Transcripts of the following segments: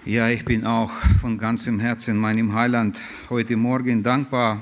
Ja, ich bin auch von ganzem Herzen meinem Heiland heute Morgen dankbar,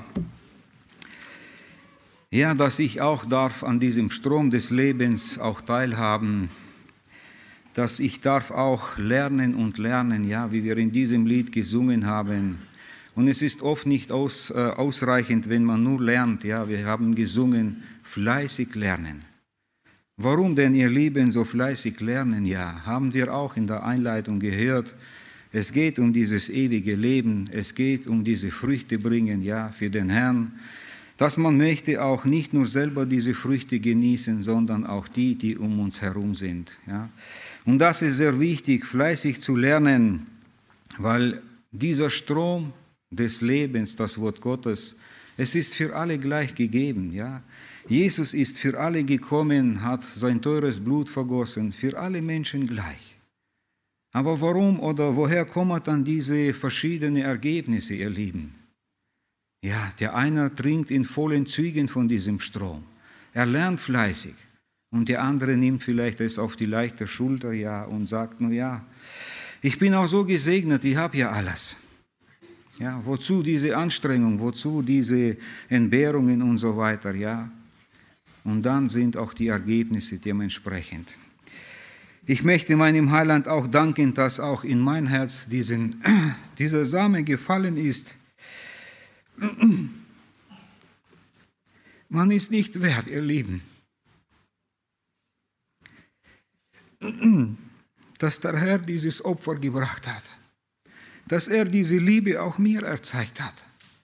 ja, dass ich auch darf an diesem Strom des Lebens auch teilhaben, dass ich darf auch lernen und lernen, ja, wie wir in diesem Lied gesungen haben. Und es ist oft nicht ausreichend, wenn man nur lernt, ja, wir haben gesungen, fleißig lernen. Warum denn, ihr Lieben, so fleißig lernen? Ja, haben wir auch in der Einleitung gehört. Es geht um dieses ewige Leben, es geht um diese Früchte bringen, ja, für den Herrn, dass man möchte auch nicht nur selber diese Früchte genießen, sondern auch die um uns herum sind, ja. Und das ist sehr wichtig, fleißig zu lernen, weil dieser Strom des Lebens, das Wort Gottes, es ist für alle gleich gegeben, ja. Jesus ist für alle gekommen, hat sein teures Blut vergossen, für alle Menschen gleich. Aber warum oder woher kommen dann diese verschiedenen Ergebnisse, ihr Lieben? Ja, der eine trinkt in vollen Zügen von diesem Strom. Er lernt fleißig. Und der andere nimmt vielleicht es auf die leichte Schulter, ja, und sagt, nur ja, ich bin auch so gesegnet, ich habe ja alles. Ja, wozu diese Anstrengung, wozu diese Entbehrungen und so weiter, ja. Und dann sind auch die Ergebnisse dementsprechend. Ich möchte meinem Heiland auch danken, dass auch in mein Herz dieser Same gefallen ist. Man ist nicht wert, ihr Lieben, dass der Herr dieses Opfer gebracht hat, dass er diese Liebe auch mir erzeigt hat.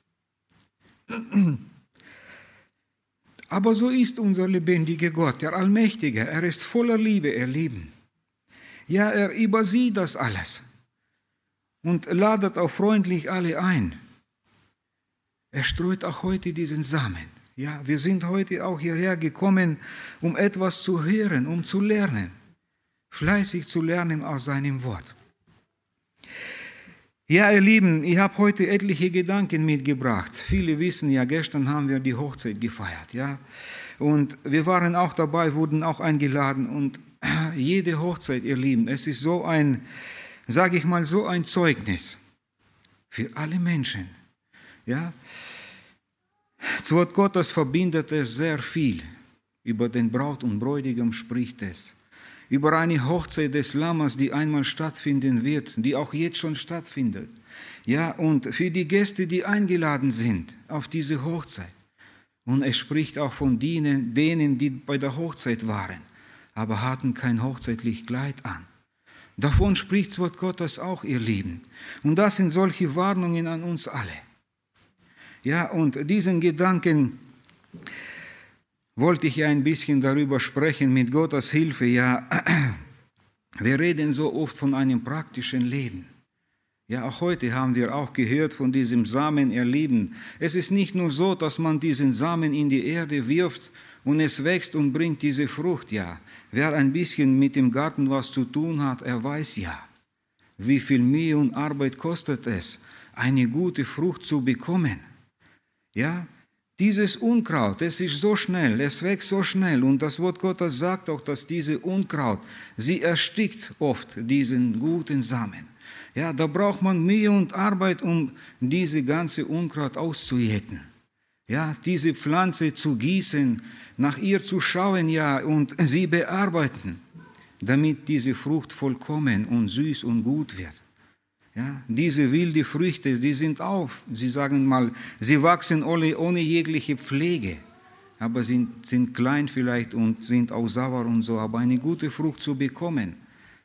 Aber so ist unser lebendiger Gott, der Allmächtige. Er ist voller Liebe, ihr Lieben. Ja, er übersieht das alles und ladet auch freundlich alle ein. Er streut auch heute diesen Samen. Ja, wir sind heute auch hierher gekommen, um etwas zu hören, um zu lernen, fleißig zu lernen aus seinem Wort. Ja, ihr Lieben, ich habe heute etliche Gedanken mitgebracht. Viele wissen ja, gestern haben wir die Hochzeit gefeiert, ja. Und wir waren auch dabei, wurden auch eingeladen. Und jede Hochzeit, ihr Lieben, es ist so ein, sage ich mal, so ein Zeugnis für alle Menschen, ja. Das Wort Gottes verbindet es sehr viel. Über den Braut und Bräutigam spricht es. Über eine Hochzeit des Lammes, die einmal stattfinden wird, die auch jetzt schon stattfindet. Ja, und für die Gäste, die eingeladen sind auf diese Hochzeit. Und es spricht auch von denen, die bei der Hochzeit waren, aber hatten kein hochzeitliches Kleid an. Davon spricht das Wort Gottes auch, ihr Lieben. Und das sind solche Warnungen an uns alle. Ja, und diesen Gedanken wollte ich ja ein bisschen darüber sprechen, mit Gottes Hilfe. Ja, wir reden so oft von einem praktischen Leben. Ja, auch heute haben wir auch gehört von diesem Samen, ihr Lieben. Es ist nicht nur so, dass man diesen Samen in die Erde wirft und es wächst und bringt diese Frucht. Ja, wer ein bisschen mit dem Garten was zu tun hat, er weiß ja, wie viel Mühe und Arbeit kostet es, eine gute Frucht zu bekommen. Ja, dieses Unkraut, es ist so schnell, es wächst so schnell und das Wort Gottes sagt auch, dass diese Unkraut, sie erstickt oft diesen guten Samen. Ja, da braucht man Mühe und Arbeit, um diese ganze Unkraut auszujäten. Ja, diese Pflanze zu gießen, nach ihr zu schauen, ja, und sie bearbeiten, damit diese Frucht vollkommen und süß und gut wird. Ja, diese wilde Früchte, die sind auch, sie sagen mal, sie wachsen ohne jegliche Pflege, aber sind klein vielleicht und sind auch sauer und so, aber eine gute Frucht zu bekommen,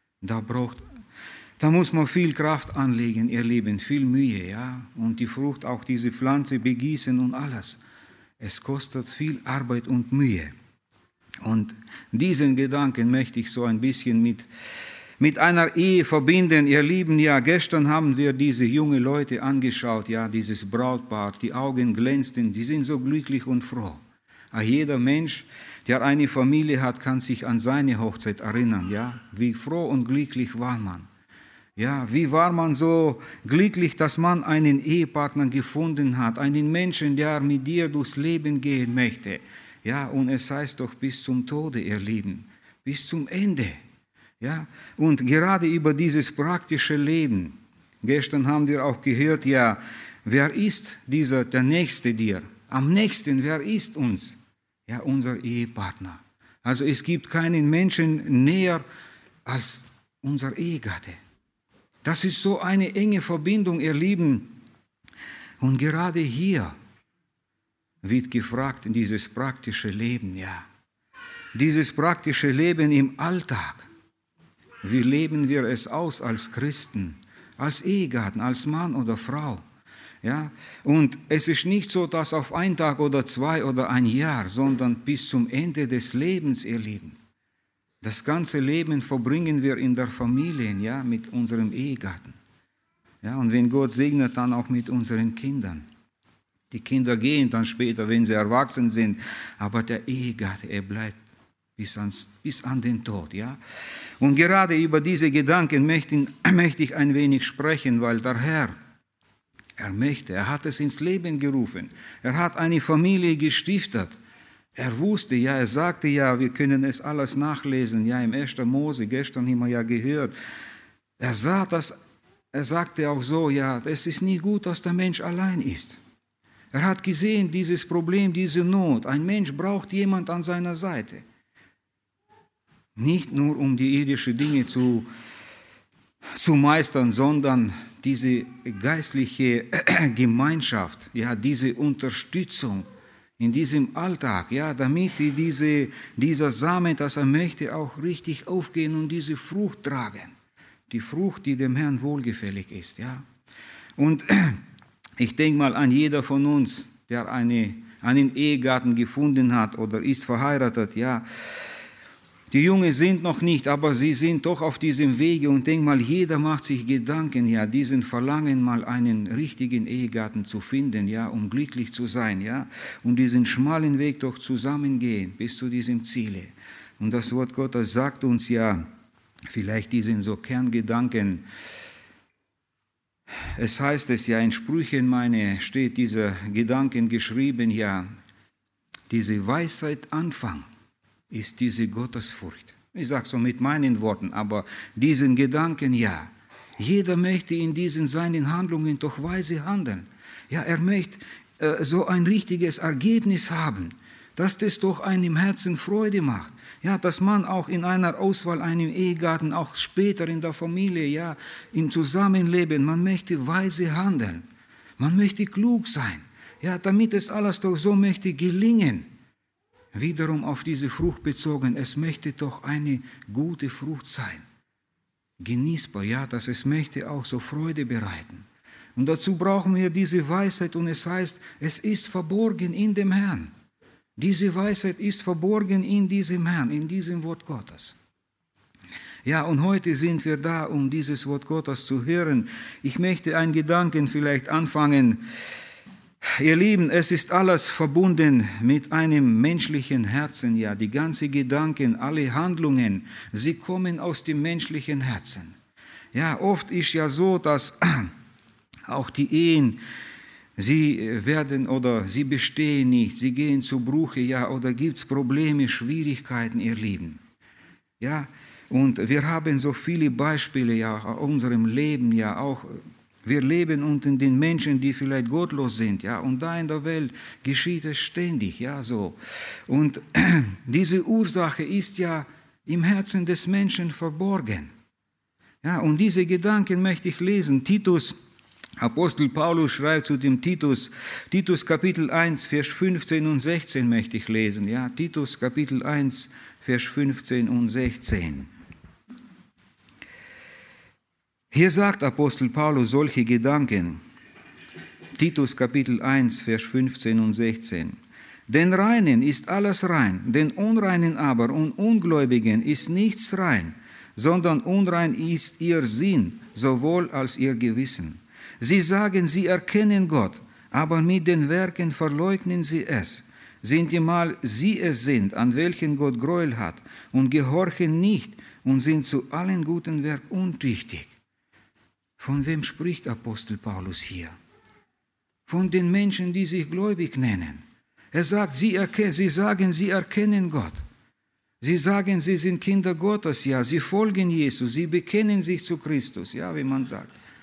da muss man viel Kraft anlegen, ihr Lieben, viel Mühe, ja, und die Frucht, auch diese Pflanze begießen und alles. Es kostet viel Arbeit und Mühe. Und diesen Gedanken möchte ich so ein bisschen mit einer Ehe verbinden. Ihr Lieben, ja, gestern haben wir diese jungen Leute angeschaut, ja, dieses Brautpaar, die Augen glänzten, die sind so glücklich und froh. Jeder Mensch, der eine Familie hat, kann sich an seine Hochzeit erinnern, ja, wie froh und glücklich war man. Ja, wie war man so glücklich, dass man einen Ehepartner gefunden hat, einen Menschen, der mit dir durchs Leben gehen möchte. Ja, und es heißt doch bis zum Tode, ihr Lieben, bis zum Ende. Ja, und gerade über dieses praktische Leben, Gestern haben wir auch gehört, ja, wer ist der Nächste dir? Am nächsten, wer ist uns? Ja, unser Ehepartner. Also es gibt keinen Menschen näher als unser Ehegatte. Das ist so eine enge Verbindung, ihr Lieben. Und gerade hier wird gefragt, in dieses praktische Leben, ja. Dieses praktische Leben im Alltag. Wie leben wir es aus als Christen, als Ehegatten, als Mann oder Frau? Ja? Und es ist nicht so, dass auf einen Tag oder 2 oder ein Jahr, sondern bis zum Ende des Lebens, ihr Lieben. Das ganze Leben verbringen wir in der Familie, ja, mit unserem Ehegatten. Ja, und wenn Gott segnet, dann auch mit unseren Kindern. Die Kinder gehen dann später, wenn sie erwachsen sind, aber der Ehegatte, er bleibt bis an den Tod. Ja? Und gerade über diese Gedanken möchte ich ein wenig sprechen, weil der Herr, er hat es ins Leben gerufen. Er hat eine Familie gestiftet. Er wusste, ja, er sagte ja, wir können es alles nachlesen, ja, im 1. Mose, gestern haben wir ja gehört. Er sagte auch so, ja, es ist nie gut, dass der Mensch allein ist. Er hat gesehen, dieses Problem, diese Not. Ein Mensch braucht jemand an seiner Seite. Nicht nur, um die irdischen Dinge zu meistern, sondern diese geistliche Gemeinschaft, ja, diese Unterstützung in diesem Alltag, ja, damit dieser Samen, das er möchte, auch richtig aufgehen und diese Frucht tragen. Die Frucht, die dem Herrn wohlgefällig ist, ja. Und ich denke mal an jeder von uns, der einen Ehegatten gefunden hat oder ist verheiratet, ja. Die Jungen sind noch nicht, aber sie sind doch auf diesem Wege und denk mal, jeder macht sich Gedanken, ja, diesen Verlangen, mal einen richtigen Ehegatten zu finden, ja, um glücklich zu sein, ja, und diesen schmalen Weg doch zusammengehen bis zu diesem Ziele. Und das Wort Gottes sagt uns ja, vielleicht diesen so Kerngedanken. Es heißt es ja, in Sprüchen steht dieser Gedanken geschrieben, ja, diese Weisheit Anfang ist diese Gottesfurcht. Ich sage so mit meinen Worten, aber diesen Gedanken, ja, jeder möchte in diesen seinen Handlungen doch weise handeln. Ja, er möchte so ein richtiges Ergebnis haben, dass das doch einem Herzen Freude macht. Ja, dass man auch in einer Auswahl, einem Ehegatten, auch später in der Familie, ja, im Zusammenleben, man möchte weise handeln. Man möchte klug sein. Ja, damit es alles doch so möchte gelingen. Wiederum auf diese Frucht bezogen, es möchte doch eine gute Frucht sein. Genießbar, ja, dass es möchte auch so Freude bereiten. Und dazu brauchen wir diese Weisheit und es heißt, es ist verborgen in dem Herrn. Diese Weisheit ist verborgen in diesem Herrn, in diesem Wort Gottes. Ja, und heute sind wir da, um dieses Wort Gottes zu hören. Ich möchte einen Gedanken vielleicht anfangen. Ihr Lieben, es ist alles verbunden mit einem menschlichen Herzen. Ja, die ganzen Gedanken, alle Handlungen, sie kommen aus dem menschlichen Herzen. Ja, oft ist ja so, dass auch die Ehen, sie bestehen nicht, sie gehen zu Bruche, ja, oder gibt es Probleme, Schwierigkeiten, ihr Lieben. Ja, und wir haben so viele Beispiele, ja, in unserem Leben, ja, auch. Wir leben unter den Menschen, die vielleicht gottlos sind, ja, und da in der Welt geschieht es ständig, ja, so. Und diese Ursache ist ja im Herzen des Menschen verborgen. Ja, und diese Gedanken möchte ich lesen. Apostel Paulus schreibt zu dem Titus Kapitel 1, Vers 15 und 16 möchte ich lesen, ja, Titus Kapitel 1, Vers 15 und 16. Hier sagt Apostel Paulus solche Gedanken. Titus Kapitel 1, Vers 15 und 16. Den Reinen ist alles rein, den Unreinen aber und Ungläubigen ist nichts rein, sondern unrein ist ihr Sinn, sowohl als ihr Gewissen. Sie sagen, sie erkennen Gott, aber mit den Werken verleugnen sie es. Sintemal sie es sind, an welchen Gott Gräuel hat, und gehorchen nicht und sind zu allen guten Werken untüchtig. Von wem spricht Apostel Paulus hier? Von den Menschen, die sich gläubig nennen. Er sagt, sie sagen, sie erkennen Gott. Sie sagen, sie sind Kinder Gottes, ja, sie folgen Jesus, sie bekennen sich zu Christus, ja, wie man sagt.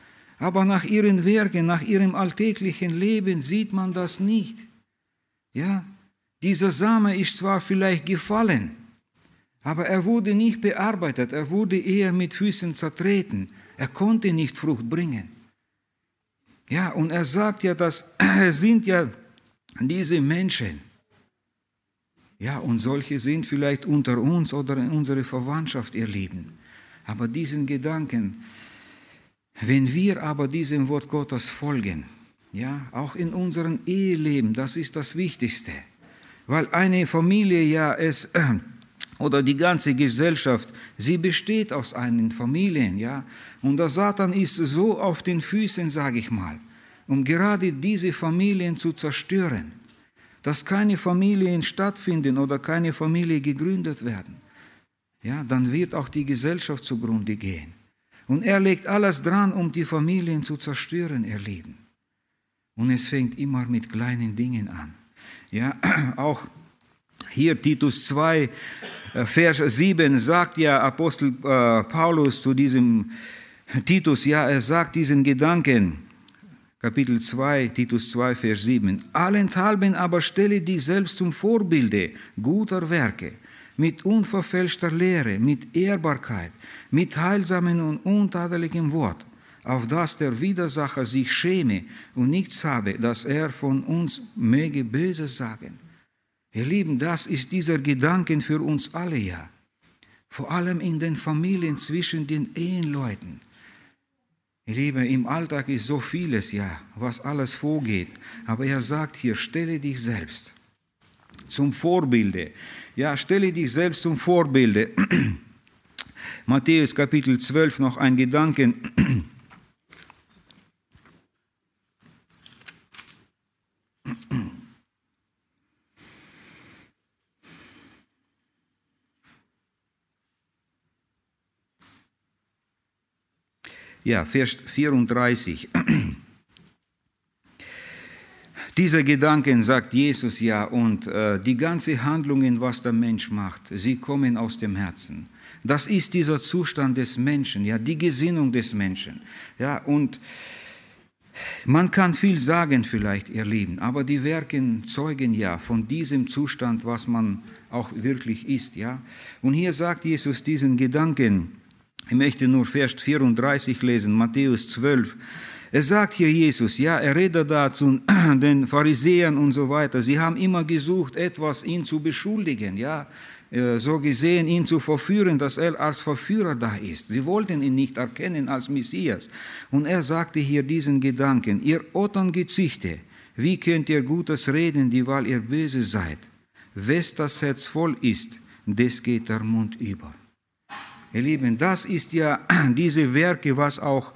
Aber nach ihren Werken, nach ihrem alltäglichen Leben sieht man das nicht. Ja, dieser Same ist zwar vielleicht gefallen, aber er wurde nicht bearbeitet, er wurde eher mit Füßen zertreten. Er konnte nicht Frucht bringen. Ja, und er sagt ja, das sind ja diese Menschen. Ja, und solche sind vielleicht unter uns oder in unserer Verwandtschaft, ihr Lieben. Aber diesen Gedanken, wenn wir aber diesem Wort Gottes folgen, ja, auch in unserem Eheleben, das ist das Wichtigste. Weil eine Familie ja oder die ganze Gesellschaft, sie besteht aus einen Familien, ja. Und der Satan ist so auf den Füßen, sage ich mal, um gerade diese Familien zu zerstören, dass keine Familien stattfinden oder keine Familie gegründet werden. Ja, dann wird auch die Gesellschaft zugrunde gehen. Und er legt alles dran, um die Familien zu zerstören, ihr Lieben. Und es fängt immer mit kleinen Dingen an. Ja, auch hier Titus 2, Vers 7 sagt ja Apostel Paulus zu diesem Titus, ja, er sagt diesen Gedanken, Kapitel 2, Titus 2, Vers 7, allenthalben aber stelle dich selbst zum Vorbilde guter Werke, mit unverfälschter Lehre, mit Ehrbarkeit, mit heilsamen und untadeligem Wort, auf dass der Widersacher sich schäme und nichts habe, dass er von uns möge Böses sagen. Ihr Lieben, das ist dieser Gedanke für uns alle, ja. Vor allem in den Familien zwischen den Eheleuten. Ihr Lieben, im Alltag ist so vieles, ja, was alles vorgeht. Aber er sagt hier, stelle dich selbst zum Vorbilde. Ja, stelle dich selbst zum Vorbilde. Matthäus Kapitel 12 noch ein Gedanken. Ja, Vers 34. Diese Gedanken, sagt Jesus ja, und die ganzen Handlungen, was der Mensch macht, sie kommen aus dem Herzen. Das ist dieser Zustand des Menschen, ja, die Gesinnung des Menschen. Ja, und man kann viel sagen vielleicht, ihr Lieben, aber die Werke zeugen ja von diesem Zustand, was man auch wirklich ist. Ja. Und hier sagt Jesus diesen Gedanken, ich möchte nur Vers 34 lesen, Matthäus 12. Er sagt hier Jesus, ja, er redet da zu den Pharisäern und so weiter. Sie haben immer gesucht, etwas ihn zu beschuldigen, ja, so gesehen, ihn zu verführen, dass er als Verführer da ist. Sie wollten ihn nicht erkennen als Messias. Und er sagte hier diesen Gedanken, ihr Otterngezüchte, wie könnt ihr Gutes reden, weil ihr böse seid? Wes das Herz voll ist, des geht der Mund über. Ihr Lieben, das ist ja diese Werke, was auch,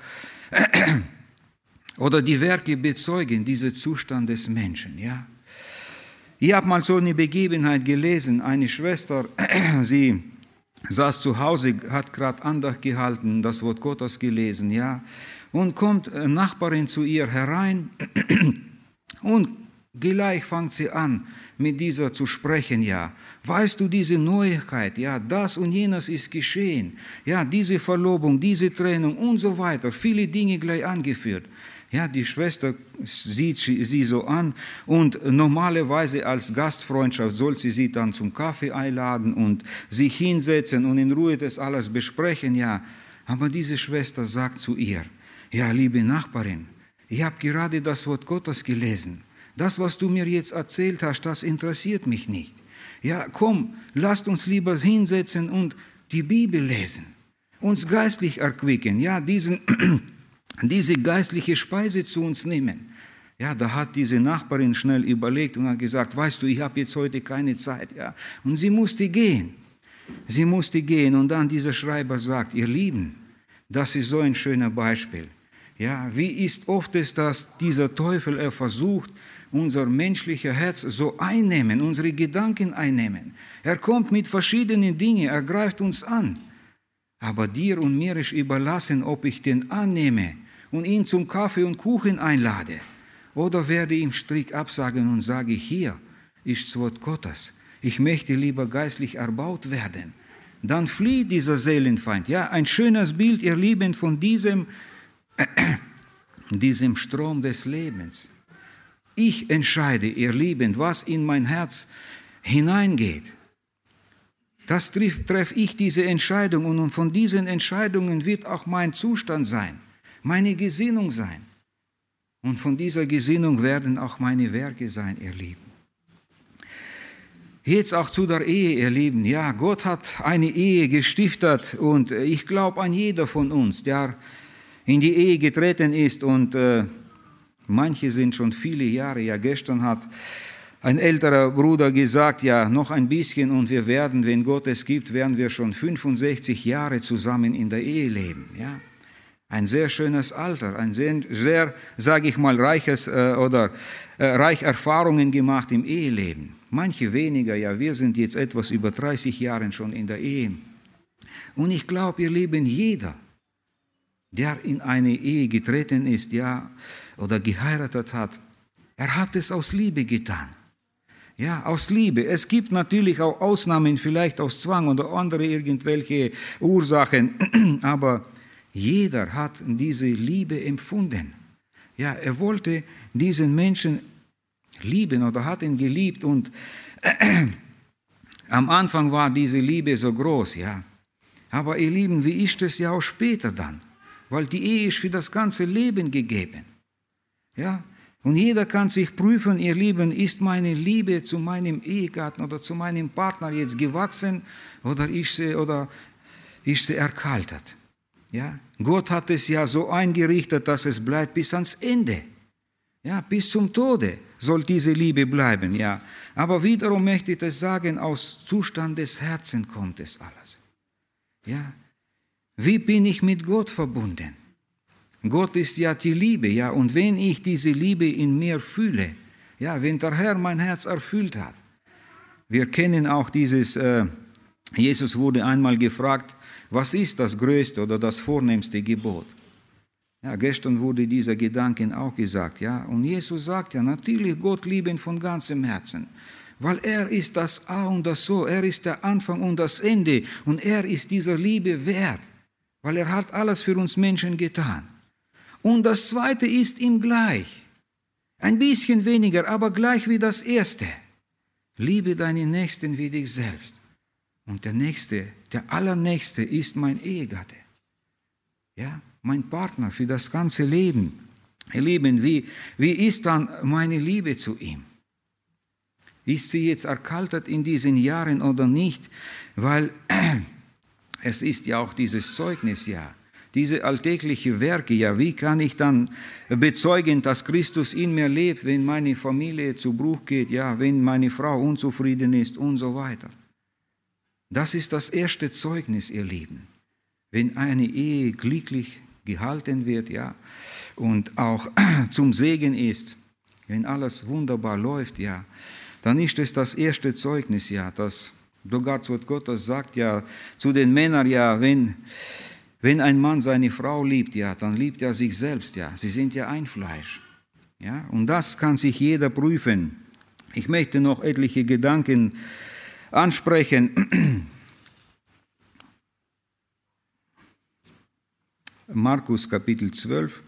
oder die Werke bezeugen, diesen Zustand des Menschen, ja. Ich habe mal so eine Begebenheit gelesen, eine Schwester, sie saß zu Hause, hat gerade Andacht gehalten, das Wort Gottes gelesen, ja, und kommt eine Nachbarin zu ihr herein und gleich fängt sie an, mit dieser zu sprechen, ja. Weißt du, diese Neuigkeit, ja, das und jenes ist geschehen, ja, diese Verlobung, diese Trennung und so weiter, viele Dinge gleich angeführt. Ja, die Schwester sieht sie so an und normalerweise als Gastfreundschaft soll sie dann zum Kaffee einladen und sich hinsetzen und in Ruhe das alles besprechen, ja. Aber diese Schwester sagt zu ihr, ja, liebe Nachbarin, ich habe gerade das Wort Gottes gelesen. Das, was du mir jetzt erzählt hast, das interessiert mich nicht. Ja, komm, lasst uns lieber hinsetzen und die Bibel lesen, uns geistlich erquicken, ja, diese geistliche Speise zu uns nehmen. Ja, da hat diese Nachbarin schnell überlegt und hat gesagt, weißt du, ich habe jetzt heute keine Zeit, ja. Und sie musste gehen. Sie musste gehen und dann dieser Schreiber sagt, ihr Lieben, das ist so ein schöner Beispiel. Ja, wie ist oft es, dass dieser Teufel, er versucht, unser menschliches Herz so einnehmen, unsere Gedanken einnehmen. Er kommt mit verschiedenen Dingen, er greift uns an. Aber dir und mir ist überlassen, ob ich den annehme und ihn zum Kaffee und Kuchen einlade oder werde ihm strikt absagen und sage, hier ist das Wort Gottes. Ich möchte lieber geistlich erbaut werden. Dann flieht dieser Seelenfeind. Ja, ein schönes Bild, ihr Lieben, von diesem diesem Strom des Lebens. Ich entscheide, ihr Lieben, was in mein Herz hineingeht. Das treffe ich diese Entscheidung und von diesen Entscheidungen wird auch mein Zustand sein, meine Gesinnung sein. Und von dieser Gesinnung werden auch meine Werke sein, ihr Lieben. Jetzt auch zu der Ehe, ihr Lieben. Ja, Gott hat eine Ehe gestiftet und ich glaube an jeder von uns, der in die Ehe getreten ist und manche sind schon viele Jahre. Ja, gestern hat ein älterer Bruder gesagt, ja, noch ein bisschen und wir werden, wenn Gott es gibt, werden wir schon 65 Jahre zusammen in der Ehe leben. Ja, ein sehr schönes Alter, ein sehr, sage ich mal, reich Erfahrungen gemacht im Eheleben. Manche weniger, ja, wir sind jetzt etwas über 30 Jahre schon in der Ehe. Und ich glaube, ihr Lieben, jeder, der in eine Ehe getreten ist, ja, oder geheiratet hat, er hat es aus Liebe getan. Ja, aus Liebe. Es gibt natürlich auch Ausnahmen, vielleicht aus Zwang oder andere irgendwelche Ursachen, aber jeder hat diese Liebe empfunden. Ja, er wollte diesen Menschen lieben oder hat ihn geliebt und am Anfang war diese Liebe so groß, ja. Aber ihr Lieben, wie ist es ja auch später dann? Weil die Ehe ist für das ganze Leben gegeben. Ja, und jeder kann sich prüfen, ihr Lieben, ist meine Liebe zu meinem Ehegatten oder zu meinem Partner jetzt gewachsen oder ist sie erkaltet? Ja, Gott hat es ja so eingerichtet, dass es bleibt bis ans Ende. Ja, bis zum Tode soll diese Liebe bleiben, ja. Aber wiederum möchte ich das sagen, aus Zustand des Herzens kommt es alles. Ja, wie bin ich mit Gott verbunden? Gott ist ja die Liebe, ja, und wenn ich diese Liebe in mir fühle, ja, wenn der Herr mein Herz erfüllt hat. Wir kennen auch dieses, Jesus wurde einmal gefragt, was ist das größte oder das vornehmste Gebot? Ja, gestern wurde dieser Gedanke auch gesagt, ja, und Jesus sagt ja, natürlich Gott lieben von ganzem Herzen, weil er ist das A und das O, er ist der Anfang und das Ende und er ist dieser Liebe wert, weil er hat alles für uns Menschen getan. Und das Zweite ist ihm gleich, ein bisschen weniger, aber gleich wie das Erste. Liebe deinen Nächsten wie dich selbst. Und der Nächste, der Allernächste ist mein Ehegatte. Ja, mein Partner für das ganze Leben. Ihr Lieben, wie ist dann meine Liebe zu ihm? Ist sie jetzt erkaltet in diesen Jahren oder nicht? Weil es ist ja auch dieses Zeugnis, ja, diese alltäglichen Werke, ja, wie kann ich dann bezeugen, dass Christus in mir lebt, wenn meine Familie zu Bruch geht, ja, wenn meine Frau unzufrieden ist und so weiter. Das ist das erste Zeugnis, ihr Lieben. Wenn eine Ehe glücklich gehalten wird, ja, und auch zum Segen ist, wenn alles wunderbar läuft, ja, dann ist es das erste Zeugnis, ja, das sogar das Wort Gottes sagt ja zu den Männern, ja, wenn ein Mann seine Frau liebt, ja, dann liebt er sich selbst, ja, sie sind ja ein Fleisch, ja, und das kann sich jeder prüfen. Ich möchte noch etliche Gedanken ansprechen. Markus Kapitel 12.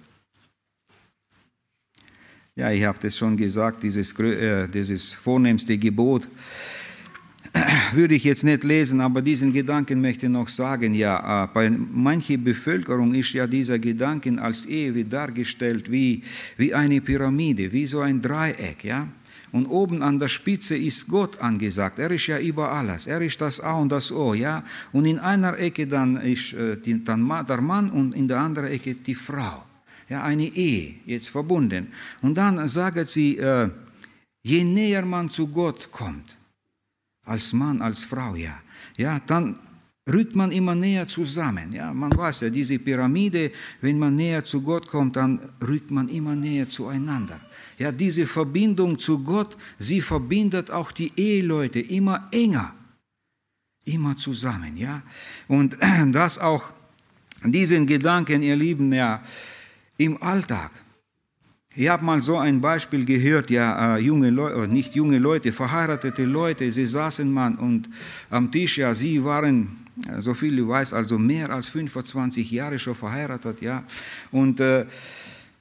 Ja, ich habe das schon gesagt, dieses vornehmste Gebot würde ich jetzt nicht lesen, aber diesen Gedanken möchte ich noch sagen. Ja, bei mancher Bevölkerung ist ja dieser Gedanke als Ehe dargestellt wie eine Pyramide, wie so ein Dreieck, ja. Und oben an der Spitze ist Gott angesagt. Er ist ja über alles. Er ist das A und das O, ja. Und in einer Ecke dann ist der Mann und in der anderen Ecke die Frau. Ja, eine Ehe, jetzt verbunden. Und dann sagt sie, je näher man zu Gott kommt, als Mann, als Frau, ja, dann rückt man immer näher zusammen. Ja, man weiß ja, diese Pyramide, wenn man näher zu Gott kommt, dann rückt man immer näher zueinander. Ja, diese Verbindung zu Gott, sie verbindet auch die Eheleute immer enger, immer zusammen. Ja, und das auch, diesen Gedanken, ihr Lieben, ja, im Alltag. Ich habe mal so ein Beispiel gehört, ja, nicht junge Leute, verheiratete Leute, sie saßen mal und am Tisch, ja, sie waren, so viel ich weiß, also mehr als 25 Jahre schon verheiratet, ja, und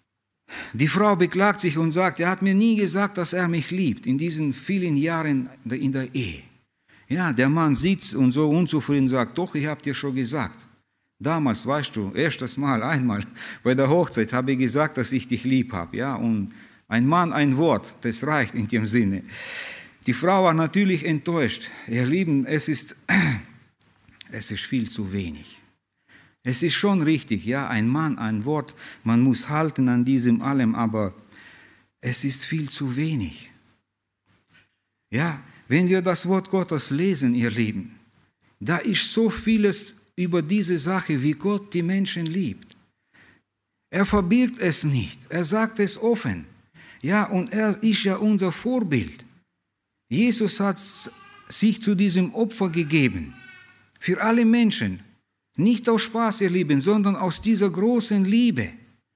Die Frau beklagt sich und sagt, er hat mir nie gesagt, dass er mich liebt, in diesen vielen Jahren in der Ehe. Ja, der Mann sitzt und so unzufrieden sagt, doch, ich habe dir schon gesagt. Damals, weißt du, erstes Mal, einmal bei der Hochzeit habe ich gesagt, dass ich dich lieb habe. Ja, und ein Mann, ein Wort, das reicht in dem Sinne. Die Frau war natürlich enttäuscht. Ihr Lieben, es ist viel zu wenig. Es ist schon richtig, ja, ein Mann, ein Wort, man muss halten an diesem allem, aber es ist viel zu wenig. Ja, wenn wir das Wort Gottes lesen, ihr Lieben, da ist so vieles über diese Sache, wie Gott die Menschen liebt. Er verbirgt es nicht, er sagt es offen. Ja, und er ist ja unser Vorbild. Jesus hat sich zu diesem Opfer gegeben, für alle Menschen. Nicht aus Spaß, ihr Lieben, sondern aus dieser großen Liebe.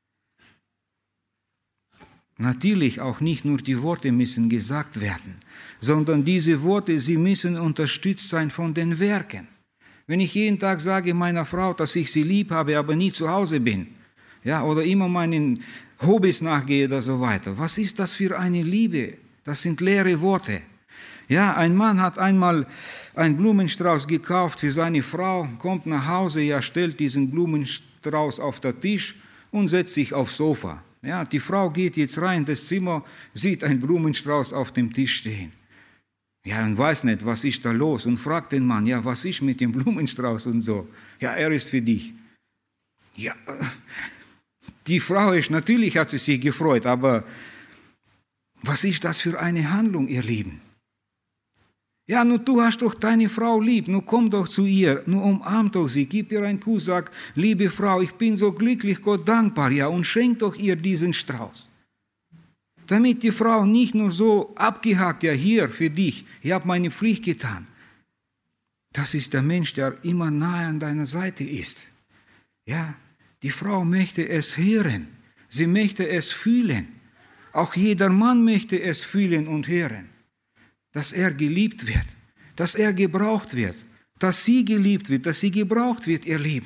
Natürlich auch nicht nur die Worte müssen gesagt werden, sondern diese Worte, sie müssen unterstützt sein von den Werken. Wenn ich jeden Tag sage meiner Frau, dass ich sie lieb habe, aber nie zu Hause bin, ja, oder immer meinen Hobbys nachgehe oder so weiter, was ist das für eine Liebe? Das sind leere Worte. Ja, ein Mann hat einmal einen Blumenstrauß gekauft für seine Frau, kommt nach Hause, ja, stellt diesen Blumenstrauß auf den Tisch und setzt sich aufs Sofa. Ja, die Frau geht jetzt rein in das Zimmer, sieht einen Blumenstrauß auf dem Tisch stehen. Ja, und weiß nicht, was ist da los, und fragt den Mann, ja, was ist mit dem Blumenstrauß und so. Ja, er ist für dich. Ja, die Frau ist, natürlich hat sie sich gefreut, aber was ist das für eine Handlung, ihr Lieben? Ja, nur du hast doch deine Frau lieb, nur komm doch zu ihr, nur umarm doch sie, gib ihr einen Kuss, sag, liebe Frau, ich bin so glücklich, Gott dankbar, ja, und schenk doch ihr diesen Strauß. Damit die Frau nicht nur so abgehakt, ja, hier für dich, ich habe meine Pflicht getan. Das ist der Mensch, der immer nahe an deiner Seite ist. Ja, die Frau möchte es hören, sie möchte es fühlen. Auch jeder Mann möchte es fühlen und hören. Dass er geliebt wird, dass er gebraucht wird, dass sie geliebt wird, dass sie gebraucht wird, ihr Lieben.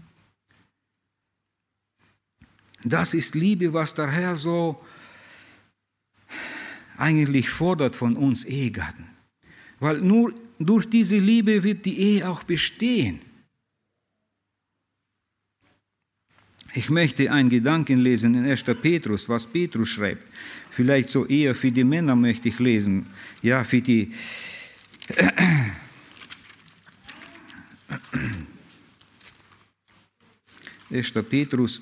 Das ist Liebe, was der Herr so eigentlich fordert von uns Ehegatten. Weil nur durch diese Liebe wird die Ehe auch bestehen. Ich möchte einen Gedanken lesen in 1. Petrus, was Petrus schreibt. Vielleicht so eher für die Männer möchte ich lesen. Ja, für die... 1. Petrus...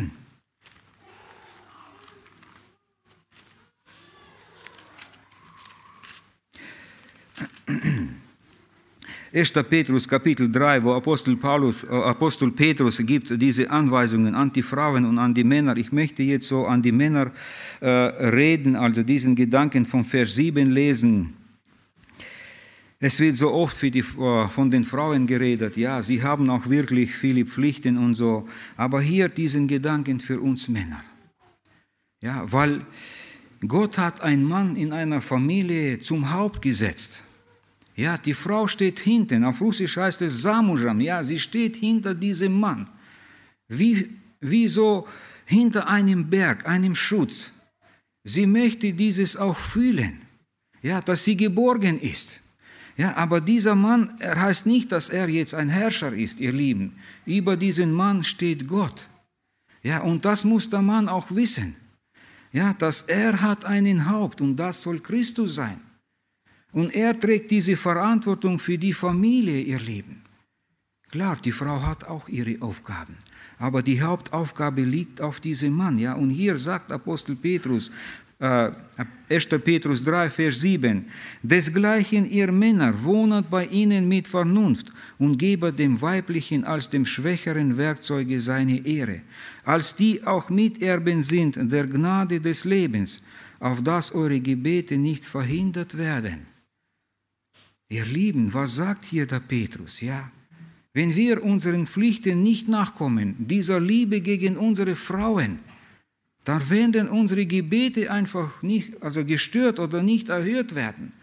1. Petrus, Kapitel 3, wo Apostel Petrus gibt diese Anweisungen an die Frauen und an die Männer. Ich möchte jetzt so an die Männer reden, also diesen Gedanken von Vers 7 lesen. Es wird so oft von den Frauen geredet, ja, sie haben auch wirklich viele Pflichten und so, aber hier diesen Gedanken für uns Männer. Ja, weil Gott hat einen Mann in einer Familie zum Haupt gesetzt. Ja, die Frau steht hinten, auf Russisch heißt es Samujam, ja, sie steht hinter diesem Mann, wie so hinter einem Berg, einem Schutz. Sie möchte dieses auch fühlen, ja, dass sie geborgen ist. Ja, aber dieser Mann, er heißt nicht, dass er jetzt ein Herrscher ist, ihr Lieben. Über diesen Mann steht Gott. Ja, und das muss der Mann auch wissen. Ja, dass er hat einen Haupt und das soll Christus sein. Und er trägt diese Verantwortung für die Familie, ihr Lieben. Klar, die Frau hat auch ihre Aufgaben, aber die Hauptaufgabe liegt auf diesem Mann. Ja? Und hier sagt Apostel Petrus, 1. Petrus 3, Vers 7, desgleichen ihr Männer wohnet bei ihnen mit Vernunft und gebet dem Weiblichen als dem schwächeren Werkzeuge seine Ehre, als die auch Miterben sind der Gnade des Lebens, auf dass eure Gebete nicht verhindert werden. Ihr Lieben, was sagt hier der Petrus? Ja, wenn wir unseren Pflichten nicht nachkommen, dieser Liebe gegen unsere Frauen, dann werden unsere Gebete einfach nicht, also gestört oder nicht erhört werden.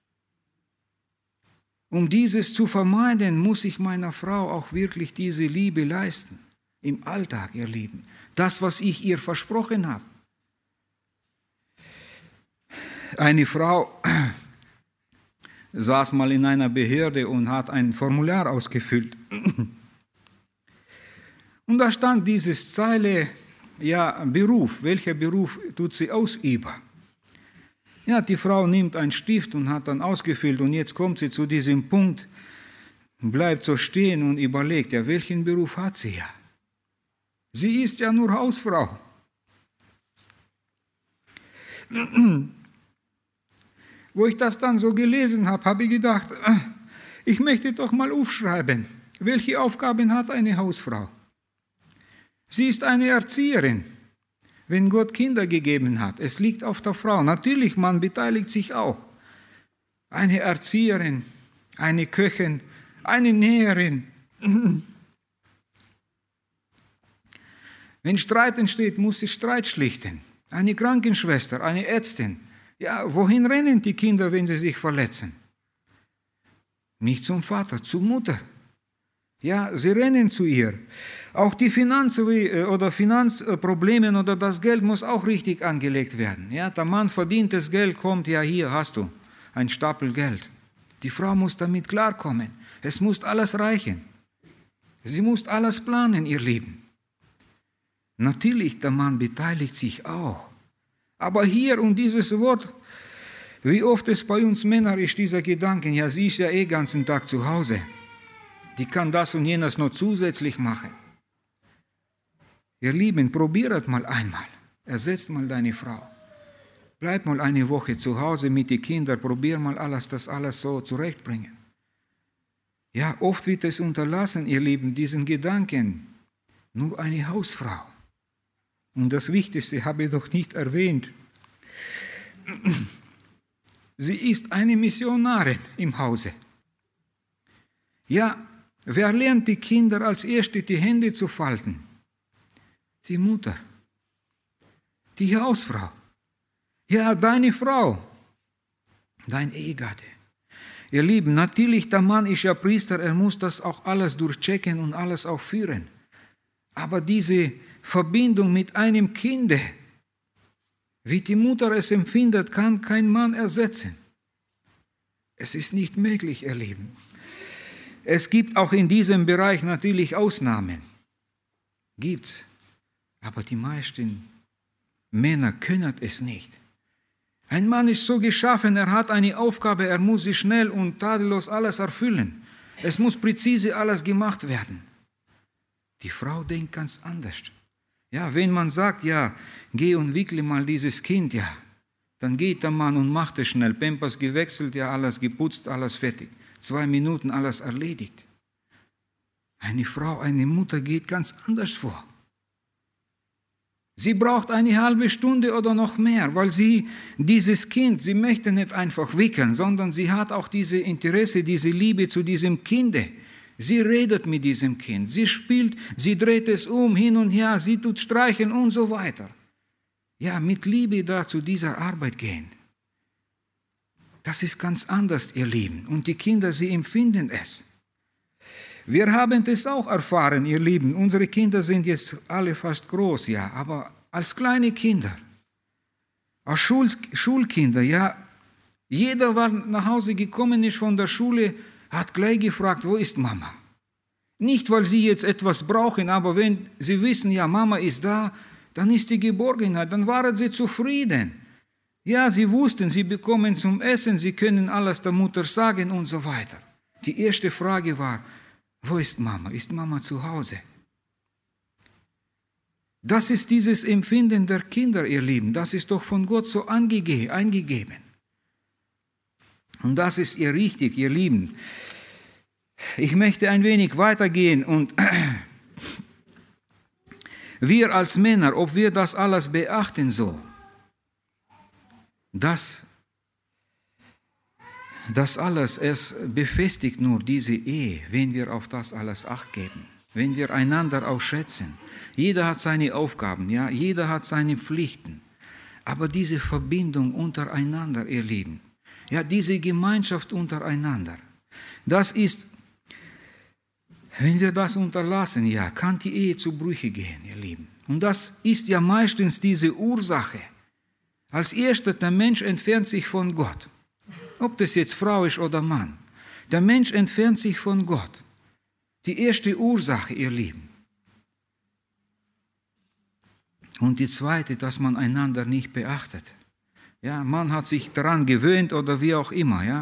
Um dieses zu vermeiden, muss ich meiner Frau auch wirklich diese Liebe leisten. Im Alltag, ihr Lieben. Das, was ich ihr versprochen habe. Eine Frau saß mal in einer Behörde und hat ein Formular ausgefüllt. Und da stand dieses Zeile, ja, Beruf. Welcher Beruf tut sie ausüben? Ja, die Frau nimmt einen Stift und hat dann ausgefüllt und jetzt kommt sie zu diesem Punkt, bleibt so stehen und überlegt, ja, welchen Beruf hat sie ja? Sie ist ja nur Hausfrau. Wo ich das dann so gelesen habe, habe ich gedacht, ich möchte doch mal aufschreiben, welche Aufgaben hat eine Hausfrau? Sie ist eine Erzieherin, wenn Gott Kinder gegeben hat. Es liegt auf der Frau. Natürlich, man beteiligt sich auch. Eine Erzieherin, eine Köchin, eine Näherin. Wenn Streit entsteht, muss sie Streit schlichten. Eine Krankenschwester, eine Ärztin. Ja, wohin rennen die Kinder, wenn sie sich verletzen? Nicht zum Vater, zur Mutter. Ja, sie rennen zu ihr. Auch die Finanzprobleme oder das Geld muss auch richtig angelegt werden. Ja, der Mann verdient das Geld, kommt, ja, hier hast du ein Stapel Geld. Die Frau muss damit klarkommen. Es muss alles reichen. Sie muss alles planen, ihr Lieben. Natürlich, der Mann beteiligt sich auch. Aber hier um dieses Wort, wie oft es bei uns Männern ist, dieser Gedanke, ja, sie ist ja den ganzen Tag zu Hause. Die kann das und jenes noch zusätzlich machen. Ihr Lieben, probiert mal einmal. Ersetzt mal deine Frau. Bleib mal eine Woche zu Hause mit den Kindern. Probier mal das alles so zurechtbringen. Ja, oft wird es unterlassen, ihr Lieben, diesen Gedanken. Nur eine Hausfrau. Und das Wichtigste habe ich doch nicht erwähnt. Sie ist eine Missionarin im Hause. Ja, wer lernt die Kinder als Erste die Hände zu falten? Die Mutter, die Hausfrau. Ja, deine Frau, dein Ehegatte. Ihr Lieben, natürlich, der Mann ist ja Priester, er muss das auch alles durchchecken und alles auch führen. Aber diese Verbindung mit einem Kind, wie die Mutter es empfindet, kann kein Mann ersetzen. Es ist nicht möglich, ihr Lieben. Es gibt auch in diesem Bereich natürlich Ausnahmen. Gibt's. Aber die meisten Männer können es nicht. Ein Mann ist so geschaffen, er hat eine Aufgabe, er muss sie schnell und tadellos alles erfüllen. Es muss präzise alles gemacht werden. Die Frau denkt ganz anders. Ja, wenn man sagt, ja, geh und wickle mal dieses Kind, ja, dann geht der Mann und macht es schnell. Pampers gewechselt, ja, alles geputzt, alles fertig. 2 Minuten, alles erledigt. Eine Frau, eine Mutter geht ganz anders vor. Sie braucht eine halbe Stunde oder noch mehr, weil sie dieses Kind, sie möchte nicht einfach wickeln, sondern sie hat auch diese Interesse, diese Liebe zu diesem Kind. Sie redet mit diesem Kind, sie spielt, sie dreht es um, hin und her, sie tut streichen und so weiter. Ja, mit Liebe da zu dieser Arbeit gehen. Das ist ganz anders, ihr Lieben. Und die Kinder, sie empfinden es. Wir haben das auch erfahren, ihr Lieben. Unsere Kinder sind jetzt alle fast groß, ja, aber als kleine Kinder, als Schulkinder, ja, jeder war nach Hause gekommen, ist von der Schule, hat gleich gefragt, wo ist Mama? Nicht, weil sie jetzt etwas brauchen, aber wenn sie wissen, ja, Mama ist da, dann ist die Geborgenheit, dann waren sie zufrieden. Ja, sie wussten, sie bekommen zum Essen, sie können alles der Mutter sagen und so weiter. Die erste Frage war, wo ist Mama? Ist Mama zu Hause? Das ist dieses Empfinden der Kinder, ihr Lieben. Das ist doch von Gott so eingegeben. Und das ist ihr richtig, ihr Lieben. Ich möchte ein wenig weitergehen und wir als Männer, ob wir das alles beachten so, das alles, es befestigt nur diese Ehe, wenn wir auf das alles Acht geben, wenn wir einander auch schätzen. Jeder hat seine Aufgaben, ja, jeder hat seine Pflichten. Aber diese Verbindung untereinander, ihr Lieben, ja, diese Gemeinschaft untereinander, das ist, wenn wir das unterlassen, ja, kann die Ehe zu Brüche gehen, ihr Lieben. Und das ist ja meistens diese Ursache. Als erstes, der Mensch entfernt sich von Gott. Ob das jetzt Frau ist oder Mann. Der Mensch entfernt sich von Gott. Die erste Ursache, ihr Lieben. Und die zweite, dass man einander nicht beachtet. Ja, man hat sich daran gewöhnt oder wie auch immer. Ja.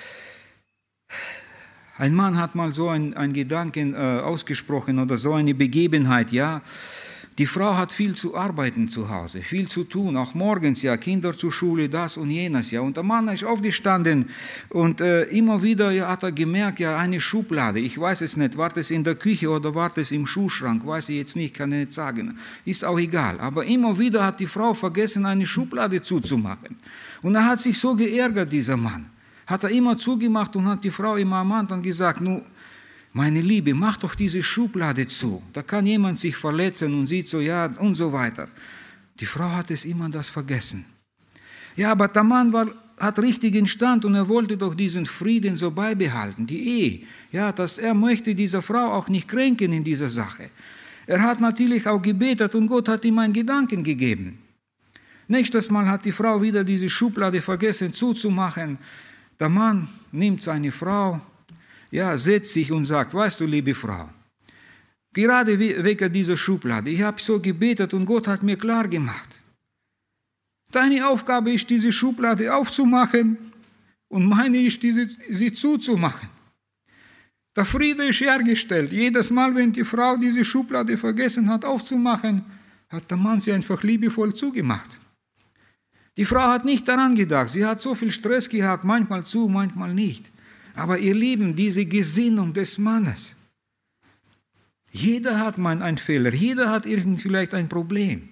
Ein Mann hat mal so einen Gedanken ausgesprochen oder so eine Begebenheit. Ja. Die Frau hat viel zu arbeiten zu Hause, viel zu tun, auch morgens, ja, Kinder zur Schule, das und jenes, ja. Und der Mann ist aufgestanden und immer wieder ja, hat er gemerkt, ja, eine Schublade, ich weiß es nicht, war das in der Küche oder war das im Schuhschrank, weiß ich jetzt nicht, kann ich nicht sagen, ist auch egal. Aber immer wieder hat die Frau vergessen, eine Schublade zuzumachen. Und er hat sich so geärgert, dieser Mann. Hat er immer zugemacht und hat die Frau immer ermahnt und gesagt, nun, meine Liebe, mach doch diese Schublade zu. Da kann jemand sich verletzen und sieht so, ja, und so weiter. Die Frau hat es immer das vergessen. Ja, aber der Mann hat richtigen Stand und er wollte doch diesen Frieden so beibehalten, die Ehe. Ja, dass er möchte dieser Frau auch nicht kränken in dieser Sache. Er hat natürlich auch gebetet und Gott hat ihm einen Gedanken gegeben. Nächstes Mal hat die Frau wieder diese Schublade vergessen zuzumachen. Der Mann nimmt seine Frau, ja, setzt sich und sagt, weißt du, liebe Frau, gerade wegen dieser Schublade, ich habe so gebetet und Gott hat mir klar gemacht, deine Aufgabe ist, diese Schublade aufzumachen und meine ist, sie zuzumachen. Der Friede ist hergestellt. Jedes Mal, wenn die Frau diese Schublade vergessen hat aufzumachen, hat der Mann sie einfach liebevoll zugemacht. Die Frau hat nicht daran gedacht, sie hat so viel Stress gehabt, manchmal zu, manchmal nicht. Aber ihr Lieben, diese Gesinnung des Mannes, jeder hat mal einen Fehler, jeder hat vielleicht ein Problem.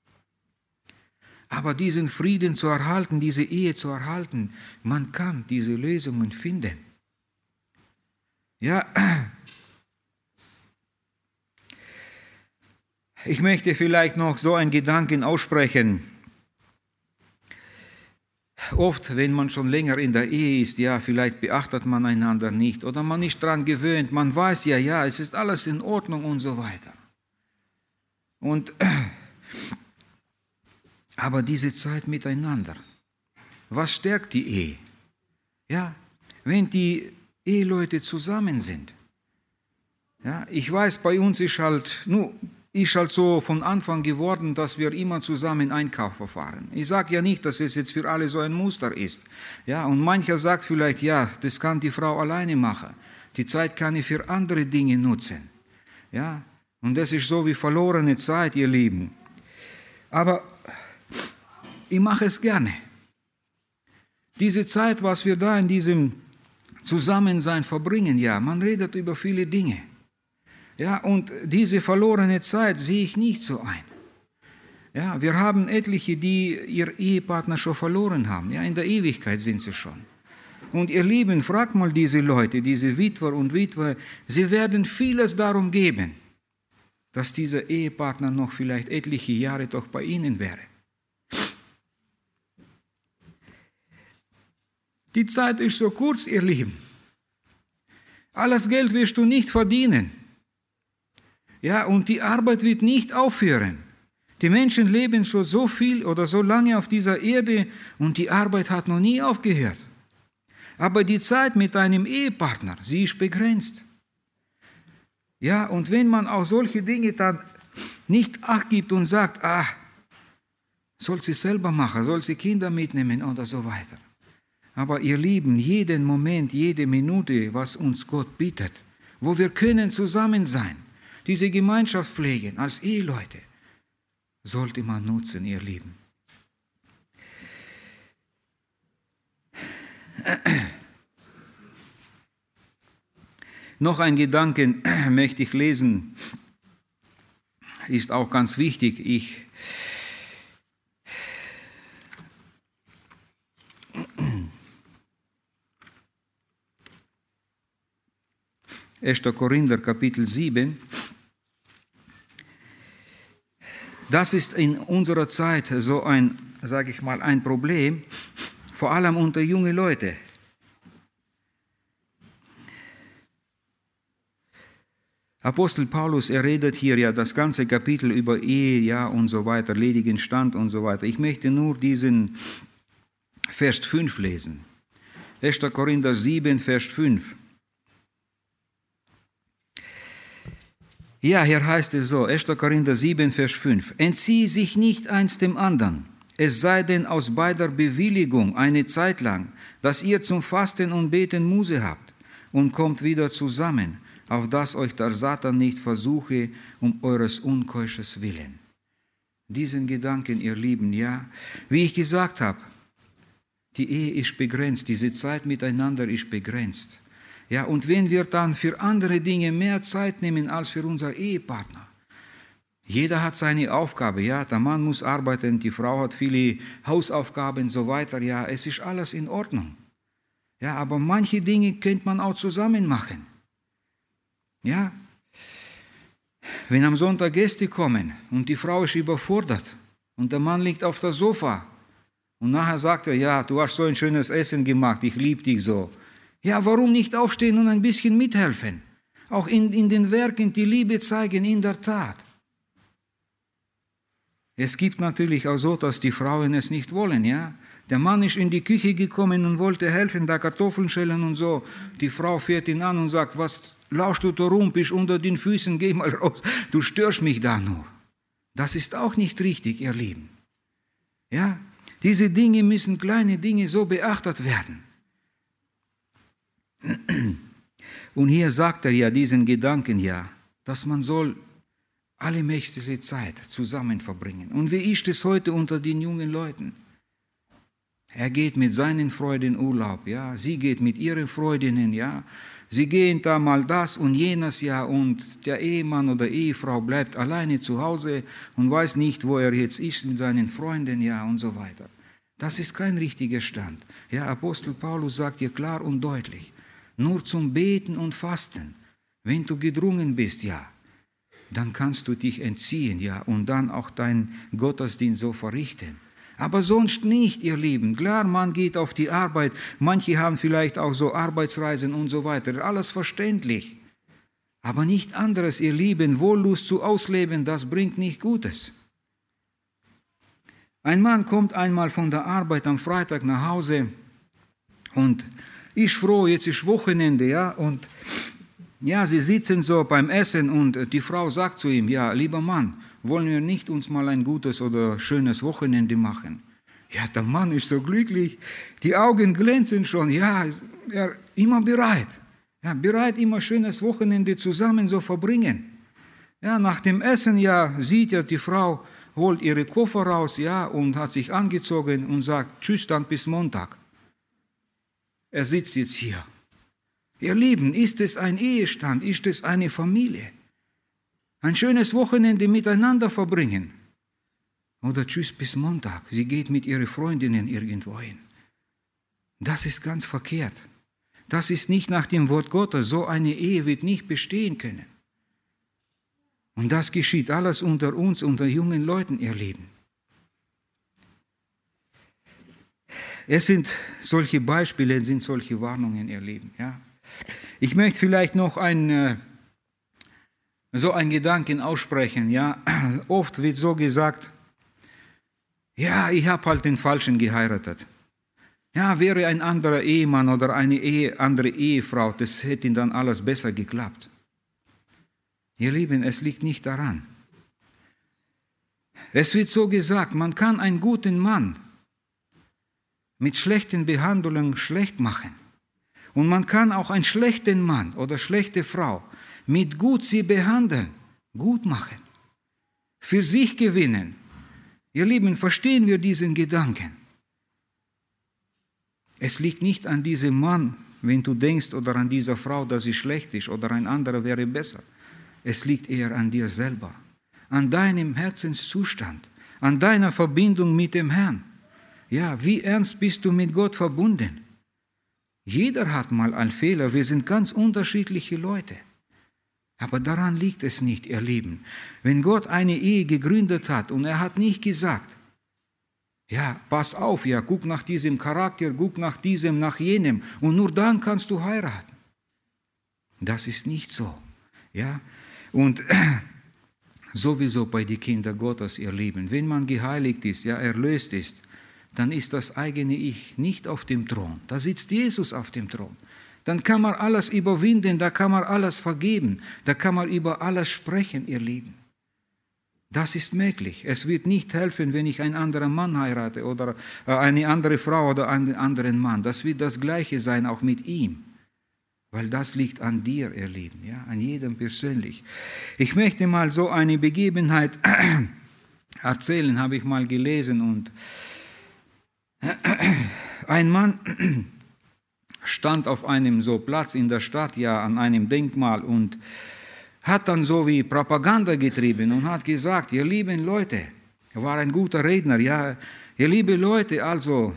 Aber diesen Frieden zu erhalten, diese Ehe zu erhalten, man kann diese Lösungen finden. Ja, ich möchte vielleicht noch so einen Gedanken aussprechen. Oft, wenn man schon länger in der Ehe ist, ja, vielleicht beachtet man einander nicht oder man ist daran gewöhnt, man weiß ja, es ist alles in Ordnung und so weiter. Aber diese Zeit miteinander, was stärkt die Ehe? Ja, wenn die Eheleute zusammen sind. Ja, ich weiß, bei uns ist halt so von Anfang geworden, dass wir immer zusammen einkaufen fahren. Ich sage ja nicht, dass es jetzt für alle so ein Muster ist. Ja, und mancher sagt vielleicht, ja, das kann die Frau alleine machen. Die Zeit kann ich für andere Dinge nutzen. Ja, und das ist so wie verlorene Zeit, ihr Lieben. Aber ich mache es gerne. Diese Zeit, was wir da in diesem Zusammensein verbringen, ja, man redet über viele Dinge. Ja, und diese verlorene Zeit sehe ich nicht so ein. Ja, wir haben etliche, die ihr Ehepartner schon verloren haben. Ja, in der Ewigkeit sind sie schon. Und ihr Lieben, fragt mal diese Leute, diese Witwer und Witwe, sie werden vieles darum geben, dass dieser Ehepartner noch vielleicht etliche Jahre doch bei ihnen wäre. Die Zeit ist so kurz, ihr Lieben. Alles Geld wirst du nicht verdienen. Ja, und die Arbeit wird nicht aufhören. Die Menschen leben schon so viel oder so lange auf dieser Erde und die Arbeit hat noch nie aufgehört. Aber die Zeit mit einem Ehepartner, sie ist begrenzt. Ja, und wenn man auf solche Dinge dann nicht Acht gibt und sagt, soll sie selber machen, soll sie Kinder mitnehmen oder so weiter. Aber ihr Lieben, jeden Moment, jede Minute, was uns Gott bietet, wo wir können zusammen sein, diese Gemeinschaft pflegen als Eheleute, sollte man nutzen, ihr Lieben. Noch ein Gedanken möchte ich lesen, ist auch ganz wichtig. 1. Korinther, Kapitel 7. Das ist in unserer Zeit so ein Problem, vor allem unter junge Leute. Apostel Paulus, er redet hier ja das ganze Kapitel über Ehe, ja, und so weiter, ledigen Stand und so weiter. Ich möchte nur diesen Vers 5 lesen. 1. Korinther 7, Vers 5. Ja, hier heißt es so, 1. Korinther 7, Vers 5. Entziehe sich nicht eins dem anderen, es sei denn aus beider Bewilligung eine Zeit lang, dass ihr zum Fasten und Beten Muße habt und kommt wieder zusammen, auf dass euch der Satan nicht versuche, um eures Unkeusches willen. Diesen Gedanken, ihr Lieben, ja, wie ich gesagt habe, die Ehe ist begrenzt, diese Zeit miteinander ist begrenzt. Ja, und wenn wir dann für andere Dinge mehr Zeit nehmen als für unser Ehepartner, jeder hat seine Aufgabe, ja, der Mann muss arbeiten, die Frau hat viele Hausaufgaben und so weiter, ja, es ist alles in Ordnung. Ja, aber manche Dinge könnte man auch zusammen machen. Ja, wenn am Sonntag Gäste kommen und die Frau ist überfordert und der Mann liegt auf dem Sofa und nachher sagt er, ja, du hast so ein schönes Essen gemacht, ich liebe dich so. Ja, warum nicht aufstehen und ein bisschen mithelfen? Auch in den Werken die Liebe zeigen in der Tat. Es gibt natürlich auch so, dass die Frauen es nicht wollen, ja. Der Mann ist in die Küche gekommen und wollte helfen, da Kartoffeln schälen und so. Die Frau fährt ihn an und sagt, was lauschst du da rum, bist unter den Füßen, geh mal raus, du störst mich da nur. Das ist auch nicht richtig, ihr Lieben. Ja, diese Dinge müssen, kleine Dinge, so beachtet werden. Und hier sagt er ja diesen Gedanken ja, dass man soll alle mächtige Zeit zusammen verbringen. Und wie ist es heute unter den jungen Leuten? Er geht mit seinen Freuden in Urlaub, ja, sie geht mit ihren Freundinnen, ja, sie gehen da mal das und jenes, ja, und der Ehemann oder Ehefrau bleibt alleine zu Hause und weiß nicht, wo er jetzt ist mit seinen Freunden, ja, und so weiter. Das ist kein richtiger Stand. Ja, Apostel Paulus sagt hier klar und deutlich, nur zum Beten und Fasten, wenn du gedrungen bist, ja, dann kannst du dich entziehen, ja, und dann auch deinen Gottesdienst so verrichten. Aber sonst nicht, ihr Lieben. Klar, man geht auf die Arbeit, manche haben vielleicht auch so Arbeitsreisen und so weiter, alles verständlich. Aber nicht anderes, ihr Lieben, Wollust zu ausleben, das bringt nicht Gutes. Ein Mann kommt einmal von der Arbeit am Freitag nach Hause und ist froh, jetzt ist Wochenende, ja, und ja, sie sitzen so beim Essen und die Frau sagt zu ihm, ja, lieber Mann, wollen wir nicht uns mal ein gutes oder schönes Wochenende machen? Ja, der Mann ist so glücklich, die Augen glänzen schon, ja, er immer bereit. Ja, bereit, immer schönes Wochenende zusammen so verbringen. Ja, nach dem Essen, ja, sieht er, die Frau holt ihre Koffer raus, ja, und hat sich angezogen und sagt, tschüss, dann bis Montag. Er sitzt jetzt hier. Ihr Lieben, ist es ein Ehestand? Ist es eine Familie? Ein schönes Wochenende miteinander verbringen? Oder tschüss bis Montag. Sie geht mit ihren Freundinnen irgendwo hin. Das ist ganz verkehrt. Das ist nicht nach dem Wort Gottes. So eine Ehe wird nicht bestehen können. Und das geschieht alles unter uns, unter jungen Leuten, ihr Lieben. Es sind solche Beispiele, es sind solche Warnungen, ihr Lieben. Ja. Ich möchte vielleicht noch so einen Gedanken aussprechen. Ja. Oft wird so gesagt, ja, ich habe halt den Falschen geheiratet. Ja, wäre ein anderer Ehemann oder eine andere Ehefrau, das hätte dann alles besser geklappt. Ihr Lieben, es liegt nicht daran. Es wird so gesagt, man kann einen guten Mann mit schlechten Behandlungen schlecht machen. Und man kann auch einen schlechten Mann oder schlechte Frau mit gut sie behandeln, gut machen, für sich gewinnen. Ihr Lieben, verstehen wir diesen Gedanken? Es liegt nicht an diesem Mann, wenn du denkst, oder an dieser Frau, dass sie schlecht ist oder ein anderer wäre besser. Es liegt eher an dir selber, an deinem Herzenszustand, an deiner Verbindung mit dem Herrn. Ja, wie ernst bist du mit Gott verbunden? Jeder hat mal einen Fehler, wir sind ganz unterschiedliche Leute. Aber daran liegt es nicht, ihr Lieben. Wenn Gott eine Ehe gegründet hat und er hat nicht gesagt, ja, pass auf, ja, guck nach diesem Charakter, guck nach diesem, nach jenem und nur dann kannst du heiraten. Das ist nicht so. Ja, Und sowieso bei den Kindern Gottes, ihr Lieben, wenn man geheiligt ist, ja, erlöst ist, dann ist das eigene Ich nicht auf dem Thron. Da sitzt Jesus auf dem Thron. Dann kann man alles überwinden, da kann man alles vergeben, da kann man über alles sprechen, ihr Lieben. Das ist möglich. Es wird nicht helfen, wenn ich einen anderen Mann heirate oder eine andere Frau oder einen anderen Mann. Das wird das Gleiche sein, auch mit ihm. Weil das liegt an dir, ihr Lieben, ja, an jedem persönlich. Ich möchte mal so eine Begebenheit erzählen, habe ich mal gelesen. Und ein Mann stand auf einem so Platz in der Stadt, ja, an einem Denkmal und hat dann so wie Propaganda getrieben und hat gesagt, ihr lieben Leute, er war ein guter Redner, ja, ihr liebe Leute, also,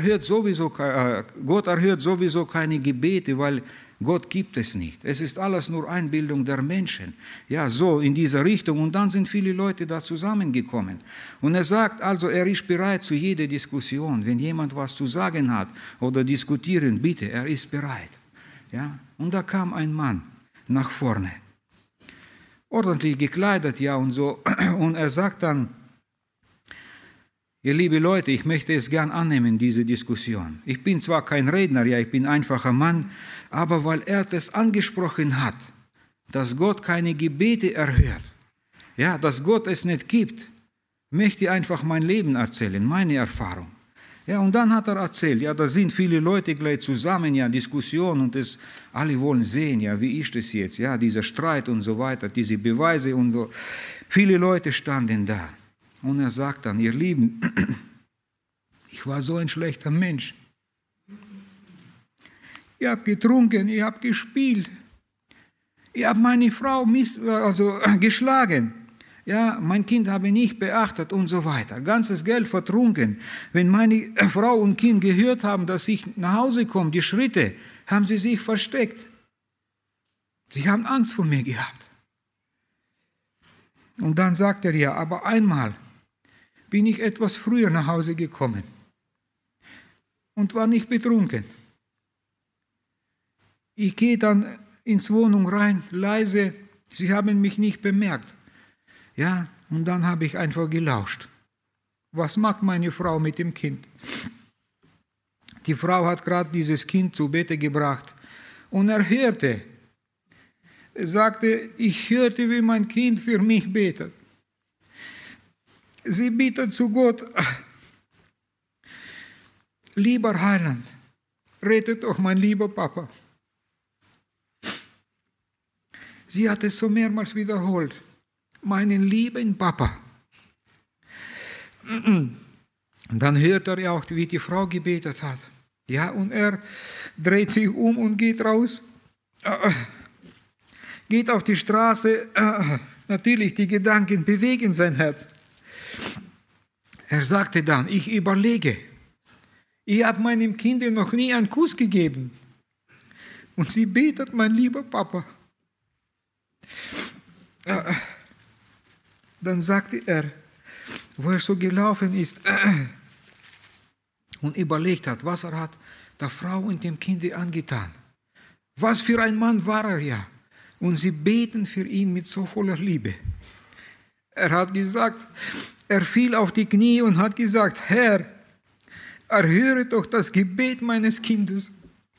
Gott erhört sowieso keine Gebete, weil Gott gibt es nicht. Es ist alles nur Einbildung der Menschen. Ja, so in dieser Richtung. Und dann sind viele Leute da zusammengekommen. Und er sagt also, er ist bereit zu jeder Diskussion. Wenn jemand was zu sagen hat oder diskutieren, bitte, er ist bereit. Ja, und da kam ein Mann nach vorne. Ordentlich gekleidet, ja, und so. Und er sagt dann, ihr liebe Leute, ich möchte es gern annehmen, diese Diskussion. Ich bin zwar kein Redner, ja, ich bin ein einfacher Mann, aber weil er das angesprochen hat, dass Gott keine Gebete erhört, ja, dass Gott es nicht gibt, möchte ich einfach mein Leben erzählen, meine Erfahrung. Ja, und dann hat er erzählt, ja, da sind viele Leute gleich zusammen, ja, Diskussion und das, alle wollen sehen, ja, wie ist das jetzt, ja, dieser Streit und so weiter, diese Beweise und so. Viele Leute standen da. Und er sagt dann, ihr Lieben, ich war so ein schlechter Mensch. Ich habe getrunken, ich habe gespielt. Ich habe meine Frau geschlagen. Ja, mein Kind habe ich nicht beachtet und so weiter. Ganzes Geld vertrunken. Wenn meine Frau und Kind gehört haben, dass ich nach Hause komme, die Schritte, haben sie sich versteckt. Sie haben Angst vor mir gehabt. Und dann sagt er ja, aber einmal bin ich etwas früher nach Hause gekommen und war nicht betrunken. Ich gehe dann ins Wohnung rein, leise, sie haben mich nicht bemerkt. Ja, und dann habe ich einfach gelauscht. Was macht meine Frau mit dem Kind? Die Frau hat gerade dieses Kind zu Bette gebracht und er hörte. Er sagte, ich hörte, wie mein Kind für mich betet. Sie bittet zu Gott, lieber Heiland, rettet doch mein lieber Papa. Sie hat es so mehrmals wiederholt, meinen lieben Papa. Und dann hört er auch, wie die Frau gebetet hat. Ja, und er dreht sich um und geht raus, geht auf die Straße. Natürlich, die Gedanken bewegen sein Herz. Er sagte dann, ich überlege, ich habe meinem Kind noch nie einen Kuss gegeben. Und sie betet, mein lieber Papa. Dann sagte er, wo er so gelaufen ist und überlegt hat, was er hat der Frau und dem Kind angetan. Was für ein Mann war er ja. Und sie beten für ihn mit so voller Liebe. Er hat gesagt, er fiel auf die Knie und hat gesagt, Herr, erhöre doch das Gebet meines Kindes.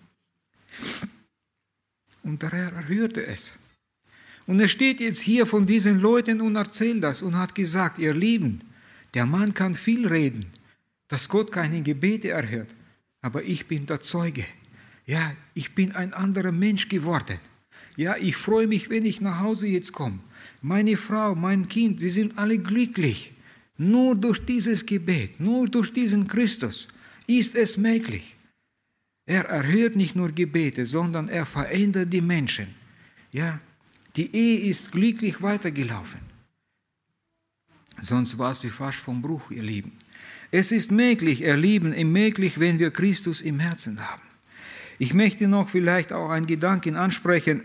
Und der Herr erhörte es. Und er steht jetzt hier von diesen Leuten und erzählt das und hat gesagt, ihr Lieben, der Mann kann viel reden, dass Gott keine Gebete erhört, aber ich bin der Zeuge. Ja, ich bin ein anderer Mensch geworden. Ja, ich freue mich, wenn ich nach Hause jetzt komme. Meine Frau, mein Kind, sie sind alle glücklich. Nur durch dieses Gebet, nur durch diesen Christus ist es möglich. Er erhört nicht nur Gebete, sondern er verändert die Menschen. Ja, die Ehe ist glücklich weitergelaufen. Sonst war sie fast vom Bruch, ihr Lieben. Es ist möglich, ihr Lieben, möglich, wenn wir Christus im Herzen haben. Ich möchte noch vielleicht auch einen Gedanken ansprechen.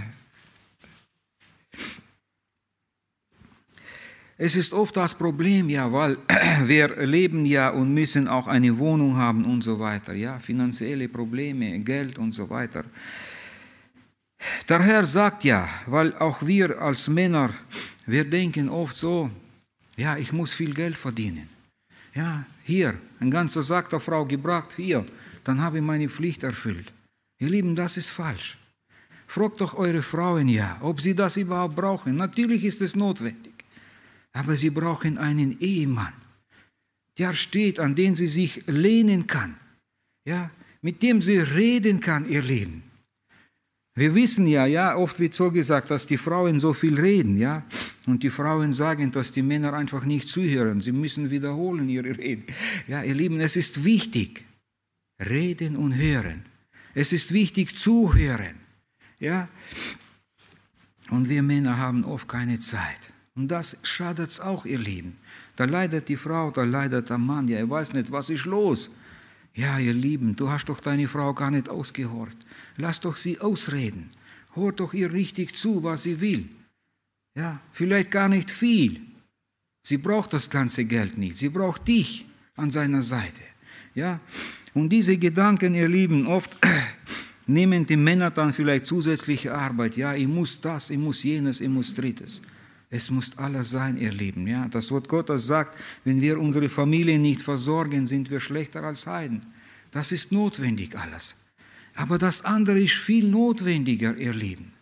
Es ist oft das Problem, ja, weil wir leben ja und müssen auch eine Wohnung haben und so weiter, ja, finanzielle Probleme, Geld und so weiter. Der Herr sagt ja, weil auch wir als Männer, wir denken oft so, ja, ich muss viel Geld verdienen. Ja, hier, ein ganzer Sack der Frau gebracht, hier, dann habe ich meine Pflicht erfüllt. Ihr Lieben, das ist falsch. Fragt doch eure Frauen ja, ob sie das überhaupt brauchen. Natürlich ist es notwendig. Aber sie brauchen einen Ehemann, der steht, an den sie sich lehnen kann. Ja, mit dem sie reden kann, ihr Leben. Wir wissen ja, oft wird so gesagt, dass die Frauen so viel reden, ja. Und die Frauen sagen, dass die Männer einfach nicht zuhören. Sie müssen wiederholen ihre Reden. Ja, ihr Lieben, es ist wichtig, reden und hören. Es ist wichtig, zuhören. Ja. Und wir Männer haben oft keine Zeit. Und das schadet auch, ihr Lieben. Da leidet die Frau, da leidet der Mann. Ja, ich weiß nicht, was ist los? Ja, ihr Lieben, du hast doch deine Frau gar nicht ausgehorcht. Lass doch sie ausreden. Hör doch ihr richtig zu, was sie will. Ja, vielleicht gar nicht viel. Sie braucht das ganze Geld nicht. Sie braucht dich an seiner Seite. Ja, und diese Gedanken, ihr Lieben, oft nehmen die Männer dann vielleicht zusätzliche Arbeit. Ja, ich muss das, ich muss jenes, ich muss drittes. Es muss alles sein, ihr Lieben. Ja, das Wort Gottes sagt, wenn wir unsere Familie nicht versorgen, sind wir schlechter als Heiden. Das ist notwendig alles. Aber das andere ist viel notwendiger, ihr Lieben.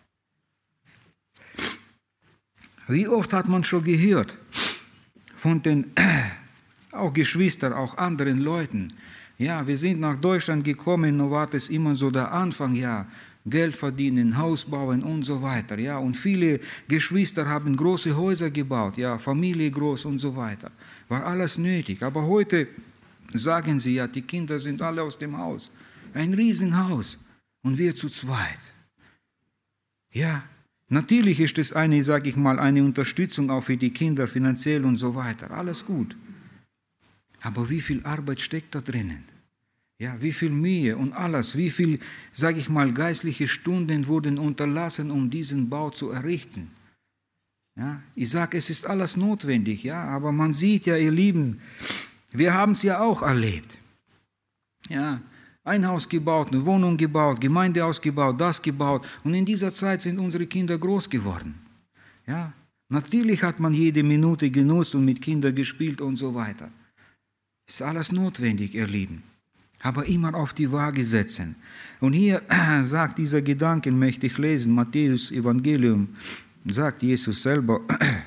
Wie oft hat man schon gehört von den auch Geschwistern, auch anderen Leuten. Ja, wir sind nach Deutschland gekommen, nur war das immer so der Anfang, ja. Geld verdienen, Haus bauen und so weiter. Ja, und viele Geschwister haben große Häuser gebaut, ja, Familie groß und so weiter. War alles nötig. Aber heute sagen sie ja, die Kinder sind alle aus dem Haus. Ein Riesenhaus und wir zu zweit. Ja, natürlich ist es eine, sage ich mal, eine Unterstützung auch für die Kinder finanziell und so weiter. Alles gut. Aber wie viel Arbeit steckt da drinnen? Ja, wie viel Mühe und alles, wie viel, sage ich mal, geistliche Stunden wurden unterlassen, um diesen Bau zu errichten. Ja, ich sage, es ist alles notwendig, ja, aber man sieht ja, ihr Lieben, wir haben es ja auch erlebt. Ja, ein Haus gebaut, eine Wohnung gebaut, Gemeindehaus gebaut, das gebaut und in dieser Zeit sind unsere Kinder groß geworden. Ja, natürlich hat man jede Minute genutzt und mit Kindern gespielt und so weiter. Ist alles notwendig, ihr Lieben. Aber immer auf die Waage setzen. Und hier sagt dieser Gedanken, möchte ich lesen, Matthäus Evangelium, sagt Jesus selber.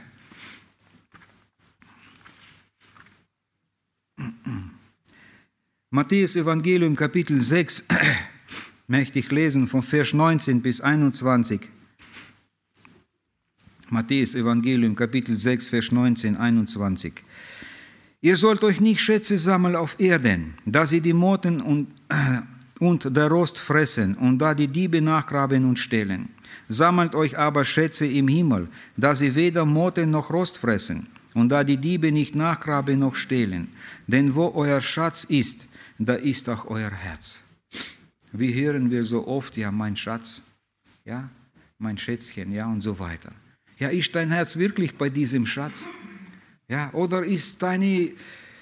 Matthäus Evangelium Kapitel 6 möchte ich lesen von Vers 19 bis 21. Matthäus Evangelium Kapitel 6, Vers 19, 21. Ihr sollt euch nicht Schätze sammeln auf Erden, da sie die Motten und der Rost fressen und da die Diebe nachgraben und stehlen. Sammelt euch aber Schätze im Himmel, da sie weder Motten noch Rost fressen und da die Diebe nicht nachgraben noch stehlen. Denn wo euer Schatz ist, da ist auch euer Herz. Wie hören wir so oft, ja, mein Schatz, ja, mein Schätzchen, ja, und so weiter. Ja, ist dein Herz wirklich bei diesem Schatz? Ja, oder ist deine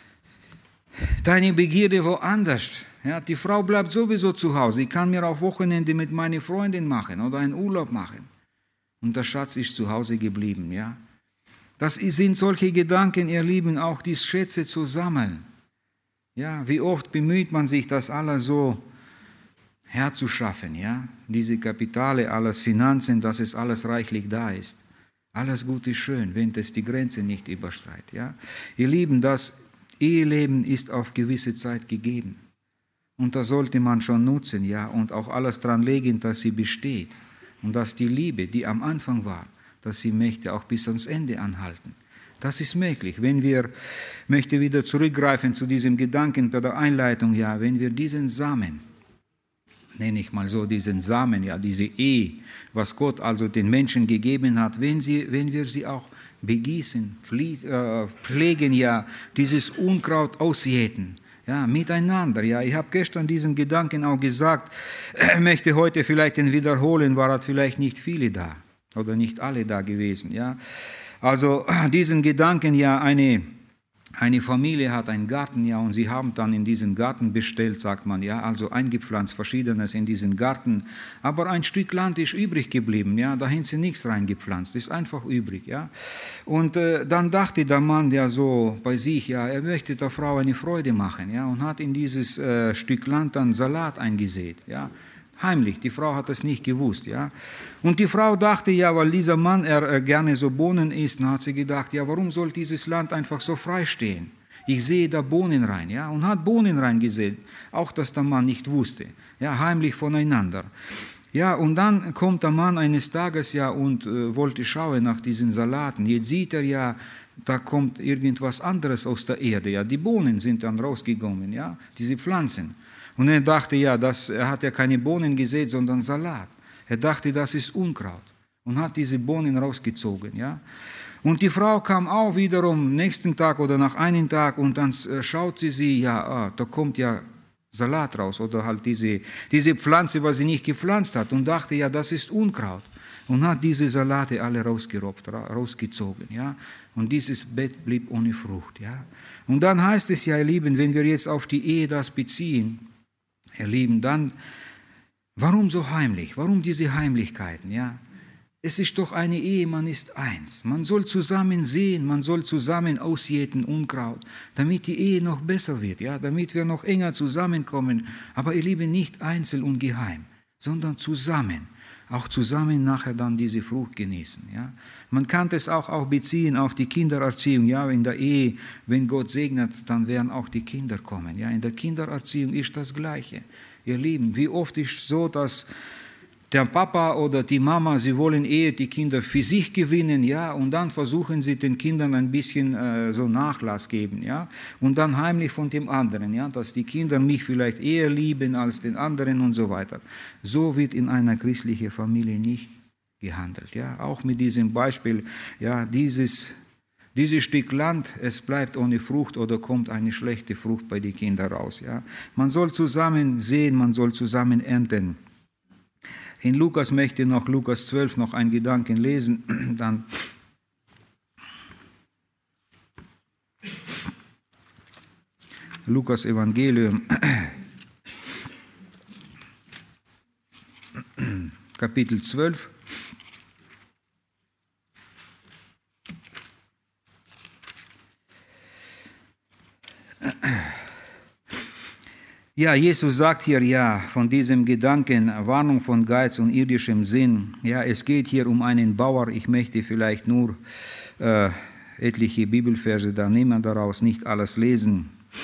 Begierde woanders? Ja, die Frau bleibt sowieso zu Hause. Ich kann mir auch Wochenende mit meiner Freundin machen oder einen Urlaub machen. Und der Schatz ist zu Hause geblieben. Ja? Das sind solche Gedanken, ihr Lieben, auch die Schätze zu sammeln. Ja, wie oft bemüht man sich, das alles so herzuschaffen. Ja? Diese Kapitale, alles Finanzen, dass es alles reichlich da ist. Alles gut ist schön, wenn es die Grenze nicht überschreitet. Ja? Ihr Lieben, das Eheleben ist auf gewisse Zeit gegeben. Und das sollte man schon nutzen, ja, und auch alles dran legen, dass sie besteht. Und dass die Liebe, die am Anfang war, dass sie möchte auch bis ans Ende anhalten. Das ist möglich. Wenn wir, möchte wieder zurückgreifen zu diesem Gedanken bei der Einleitung, ja, wenn wir diesen Samen, nenne ich mal so, diesen Samen, ja, diese Ehe, was Gott also den Menschen gegeben hat, wenn wir sie auch begießen, pflegen, ja, dieses Unkraut ausjäten, ja, miteinander, ja. Ich habe gestern diesen Gedanken auch gesagt, möchte heute vielleicht den wiederholen, waren vielleicht nicht viele da oder nicht alle da gewesen, ja. Also diesen Gedanken, ja, eine Eine Familie hat einen Garten, ja, und sie haben dann in diesen Garten bestellt, sagt man, ja, also eingepflanzt, Verschiedenes in diesen Garten, aber ein Stück Land ist übrig geblieben, ja, dahin sind nichts reingepflanzt, ist einfach übrig, ja. Und dann dachte der Mann ja so bei sich, ja, er möchte der Frau eine Freude machen, ja, und hat in dieses Stück Land dann Salat eingesät, ja. Heimlich, die Frau hat es nicht gewusst, ja. Und die Frau dachte, ja, weil dieser Mann, gerne so Bohnen isst, dann hat sie gedacht, ja, warum soll dieses Land einfach so frei stehen? Ich sehe da Bohnen rein, ja, und hat Bohnen reingesät, auch dass der Mann nicht wusste, ja, heimlich voneinander. Ja, und dann kommt der Mann eines Tages, ja, und wollte schauen nach diesen Salaten. Jetzt sieht er ja, da kommt irgendwas anderes aus der Erde, ja, die Bohnen sind dann rausgekommen, ja, diese Pflanzen. Und er dachte, ja, er hat ja keine Bohnen gesät, sondern Salat. Er dachte, das ist Unkraut und hat diese Bohnen rausgezogen. Ja? Und die Frau kam auch wiederum nächsten Tag oder nach einem Tag und dann schaut sie, ja, da kommt ja Salat raus oder halt diese Pflanze, was sie nicht gepflanzt hat und dachte, ja, das ist Unkraut. Und hat diese Salate alle rausgezogen. Ja? Und dieses Bett blieb ohne Frucht. Ja? Und dann heißt es ja, ihr Lieben, wenn wir jetzt auf die Ehe das beziehen, ihr Lieben, dann, warum so heimlich? Warum diese Heimlichkeiten? Ja? Es ist doch eine Ehe, man ist eins. Man soll zusammen sehen, man soll zusammen ausjäten Unkraut, damit die Ehe noch besser wird, ja? Damit wir noch enger zusammenkommen. Aber ihr Lieben, nicht einzeln und geheim, sondern zusammen. Auch zusammen nachher dann diese Frucht genießen. Ja? Man kann es auch beziehen auf die Kindererziehung. Ja? In der Ehe, wenn Gott segnet, dann werden auch die Kinder kommen. Ja? In der Kindererziehung ist das Gleiche. Ihr Lieben, wie oft ist es so, dass der Papa oder die Mama, sie wollen die Kinder für sich gewinnen, ja, und dann versuchen sie den Kindern ein bisschen so Nachlass geben, ja, und dann heimlich von dem anderen, ja, dass die Kinder mich vielleicht eher lieben als den anderen und so weiter. So wird in einer christlichen Familie nicht gehandelt, ja, auch mit diesem Beispiel, ja, dieses Stück Land, es bleibt ohne Frucht oder kommt eine schlechte Frucht bei den Kindern raus, ja. Man soll zusammen sehen, man soll zusammen ernten. In Lukas möchte noch Lukas 12 noch einen Gedanken lesen, dann Lukas Evangelium, Kapitel 12. Ja, Jesus sagt hier ja von diesem Gedanken, Warnung von Geiz und irdischem Sinn. Ja, es geht hier um einen Bauer. Ich möchte vielleicht nur etliche Bibelverse, da nehmen wir daraus nicht alles lesen.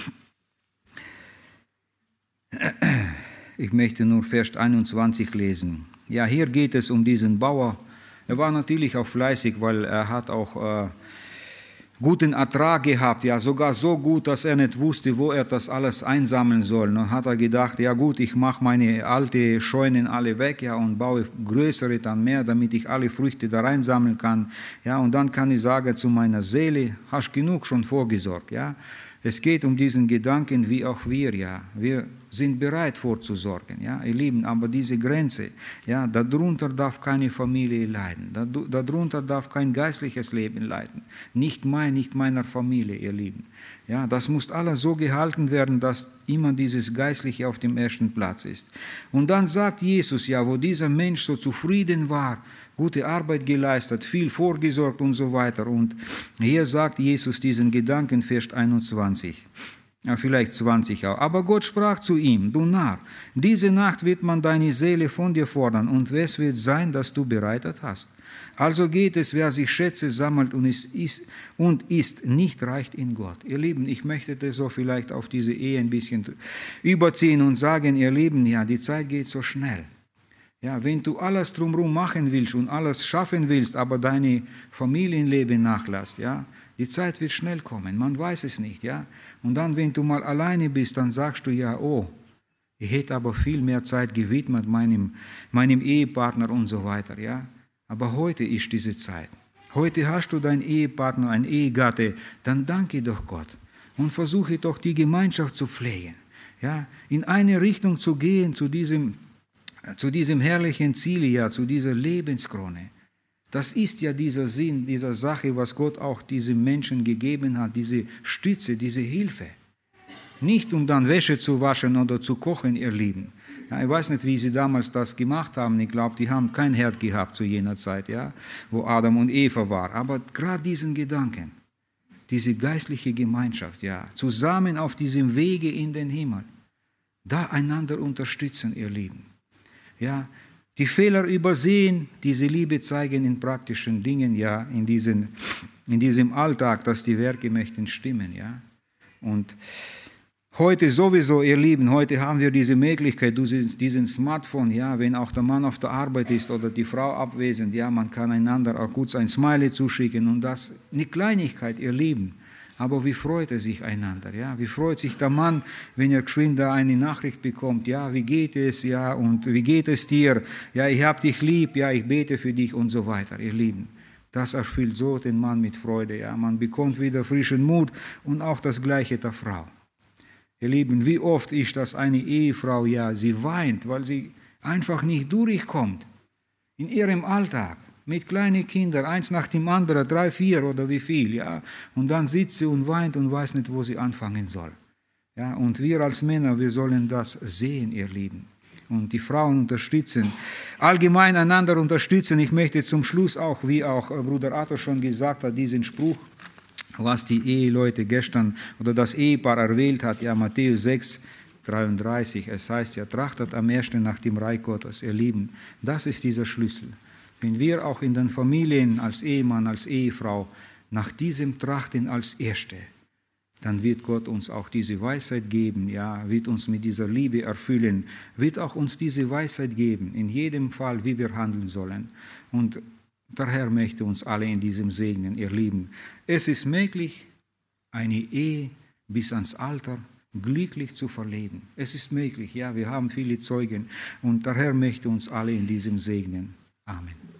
Ich möchte nur Vers 21 lesen. Ja, hier geht es um diesen Bauer. Er war natürlich auch fleißig, weil er hat auch guten Ertrag gehabt, ja, sogar so gut, dass er nicht wusste, wo er das alles einsammeln soll. Dann hat er gedacht, ja gut, ich mache meine alte Scheunen alle weg, ja, und baue größere dann mehr, damit ich alle Früchte da reinsammeln kann, ja, und dann kann ich sagen zu meiner Seele, hast genug schon vorgesorgt, ja. Es geht um diesen Gedanken, wie auch wir, ja. Wir sind bereit vorzusorgen, ja, ihr Lieben, aber diese Grenze, ja, darunter darf keine Familie leiden, darunter darf kein geistliches Leben leiden, nicht meiner Familie, ihr Lieben. Ja, das muss alles so gehalten werden, dass immer dieses Geistliche auf dem ersten Platz ist. Und dann sagt Jesus, ja, wo dieser Mensch so zufrieden war, gute Arbeit geleistet, viel vorgesorgt und so weiter. Und hier sagt Jesus diesen Gedanken, Vers 21. Ja, vielleicht 20 auch. Aber Gott sprach zu ihm, du Narr, diese Nacht wird man deine Seele von dir fordern, und wes wird sein, das du bereitet hast? Also geht es, wer sich Schätze sammelt und ist nicht reich in Gott. Ihr Lieben, ich möchte das so vielleicht auf diese Ehe ein bisschen überziehen und sagen, ihr Lieben, ja, die Zeit geht so schnell. Ja, wenn du alles drumherum machen willst und alles schaffen willst, aber deine Familienleben nachlässt, ja, die Zeit wird schnell kommen, man weiß es nicht, ja. Und dann, wenn du mal alleine bist, dann sagst du ja, oh, ich hätte aber viel mehr Zeit gewidmet meinem Ehepartner und so weiter, ja. Aber heute ist diese Zeit. Heute hast du deinen Ehepartner, einen Ehegatte, dann danke doch Gott und versuche doch die Gemeinschaft zu pflegen, ja, in eine Richtung zu gehen, zu diesem herrlichen Ziel, ja, zu dieser Lebenskrone. Das ist ja dieser Sinn dieser Sache, was Gott auch diesem Menschen gegeben hat, diese Stütze, diese Hilfe. Nicht um dann Wäsche zu waschen oder zu kochen, ihr Lieben. Ja, ich weiß nicht, wie sie damals das gemacht haben. Ich glaube, die haben kein Herd gehabt zu jener Zeit, ja, wo Adam und Eva waren. Aber gerade diesen Gedanken, diese geistliche Gemeinschaft, ja, zusammen auf diesem Wege in den Himmel, da einander unterstützen, ihr Lieben. Ja, die Fehler übersehen, diese Liebe zeigen in praktischen Dingen, ja, in diesem Alltag, dass die Werke möchten stimmen, ja. Und heute sowieso, ihr Lieben, heute haben wir diese Möglichkeit, diesen Smartphone, ja, wenn auch der Mann auf der Arbeit ist oder die Frau abwesend, ja, man kann einander auch gut ein Smiley zuschicken und das, eine Kleinigkeit, ihr Lieben. Aber wie freut er sich einander, ja? Wie freut sich der Mann, wenn er geschwind da eine Nachricht bekommt, ja, wie geht es, ja, und wie geht es dir, ja, ich hab dich lieb, ja, ich bete für dich und so weiter, ihr Lieben. Das erfüllt so den Mann mit Freude, ja, man bekommt wieder frischen Mut und auch das Gleiche der Frau. Ihr Lieben, wie oft ist das eine Ehefrau, ja, sie weint, weil sie einfach nicht durchkommt in ihrem Alltag. Mit kleinen Kindern, eins nach dem anderen, 3, 4 oder wie viel, ja. Und dann sitzt sie und weint und weiß nicht, wo sie anfangen soll. Ja, und wir als Männer, wir sollen das sehen, ihr Lieben. Und die Frauen unterstützen, allgemein einander unterstützen. Ich möchte zum Schluss auch, wie auch Bruder Arthur schon gesagt hat, diesen Spruch, was die Eheleute gestern oder das Ehepaar erwählt hat, ja, Matthäus 6, 33. Es heißt ja, trachtet am ersten nach dem Reich Gottes, ihr Lieben. Das ist dieser Schlüssel. Wenn wir auch in den Familien als Ehemann, als Ehefrau nach diesem trachten als Erste, dann wird Gott uns auch diese Weisheit geben, ja, wird uns mit dieser Liebe erfüllen, wird auch uns diese Weisheit geben, in jedem Fall, wie wir handeln sollen. Und der Herr möchte uns alle in diesem segnen, ihr Lieben. Es ist möglich, eine Ehe bis ans Alter glücklich zu verleben. Es ist möglich, ja, wir haben viele Zeugen und der Herr möchte uns alle in diesem segnen. Amen.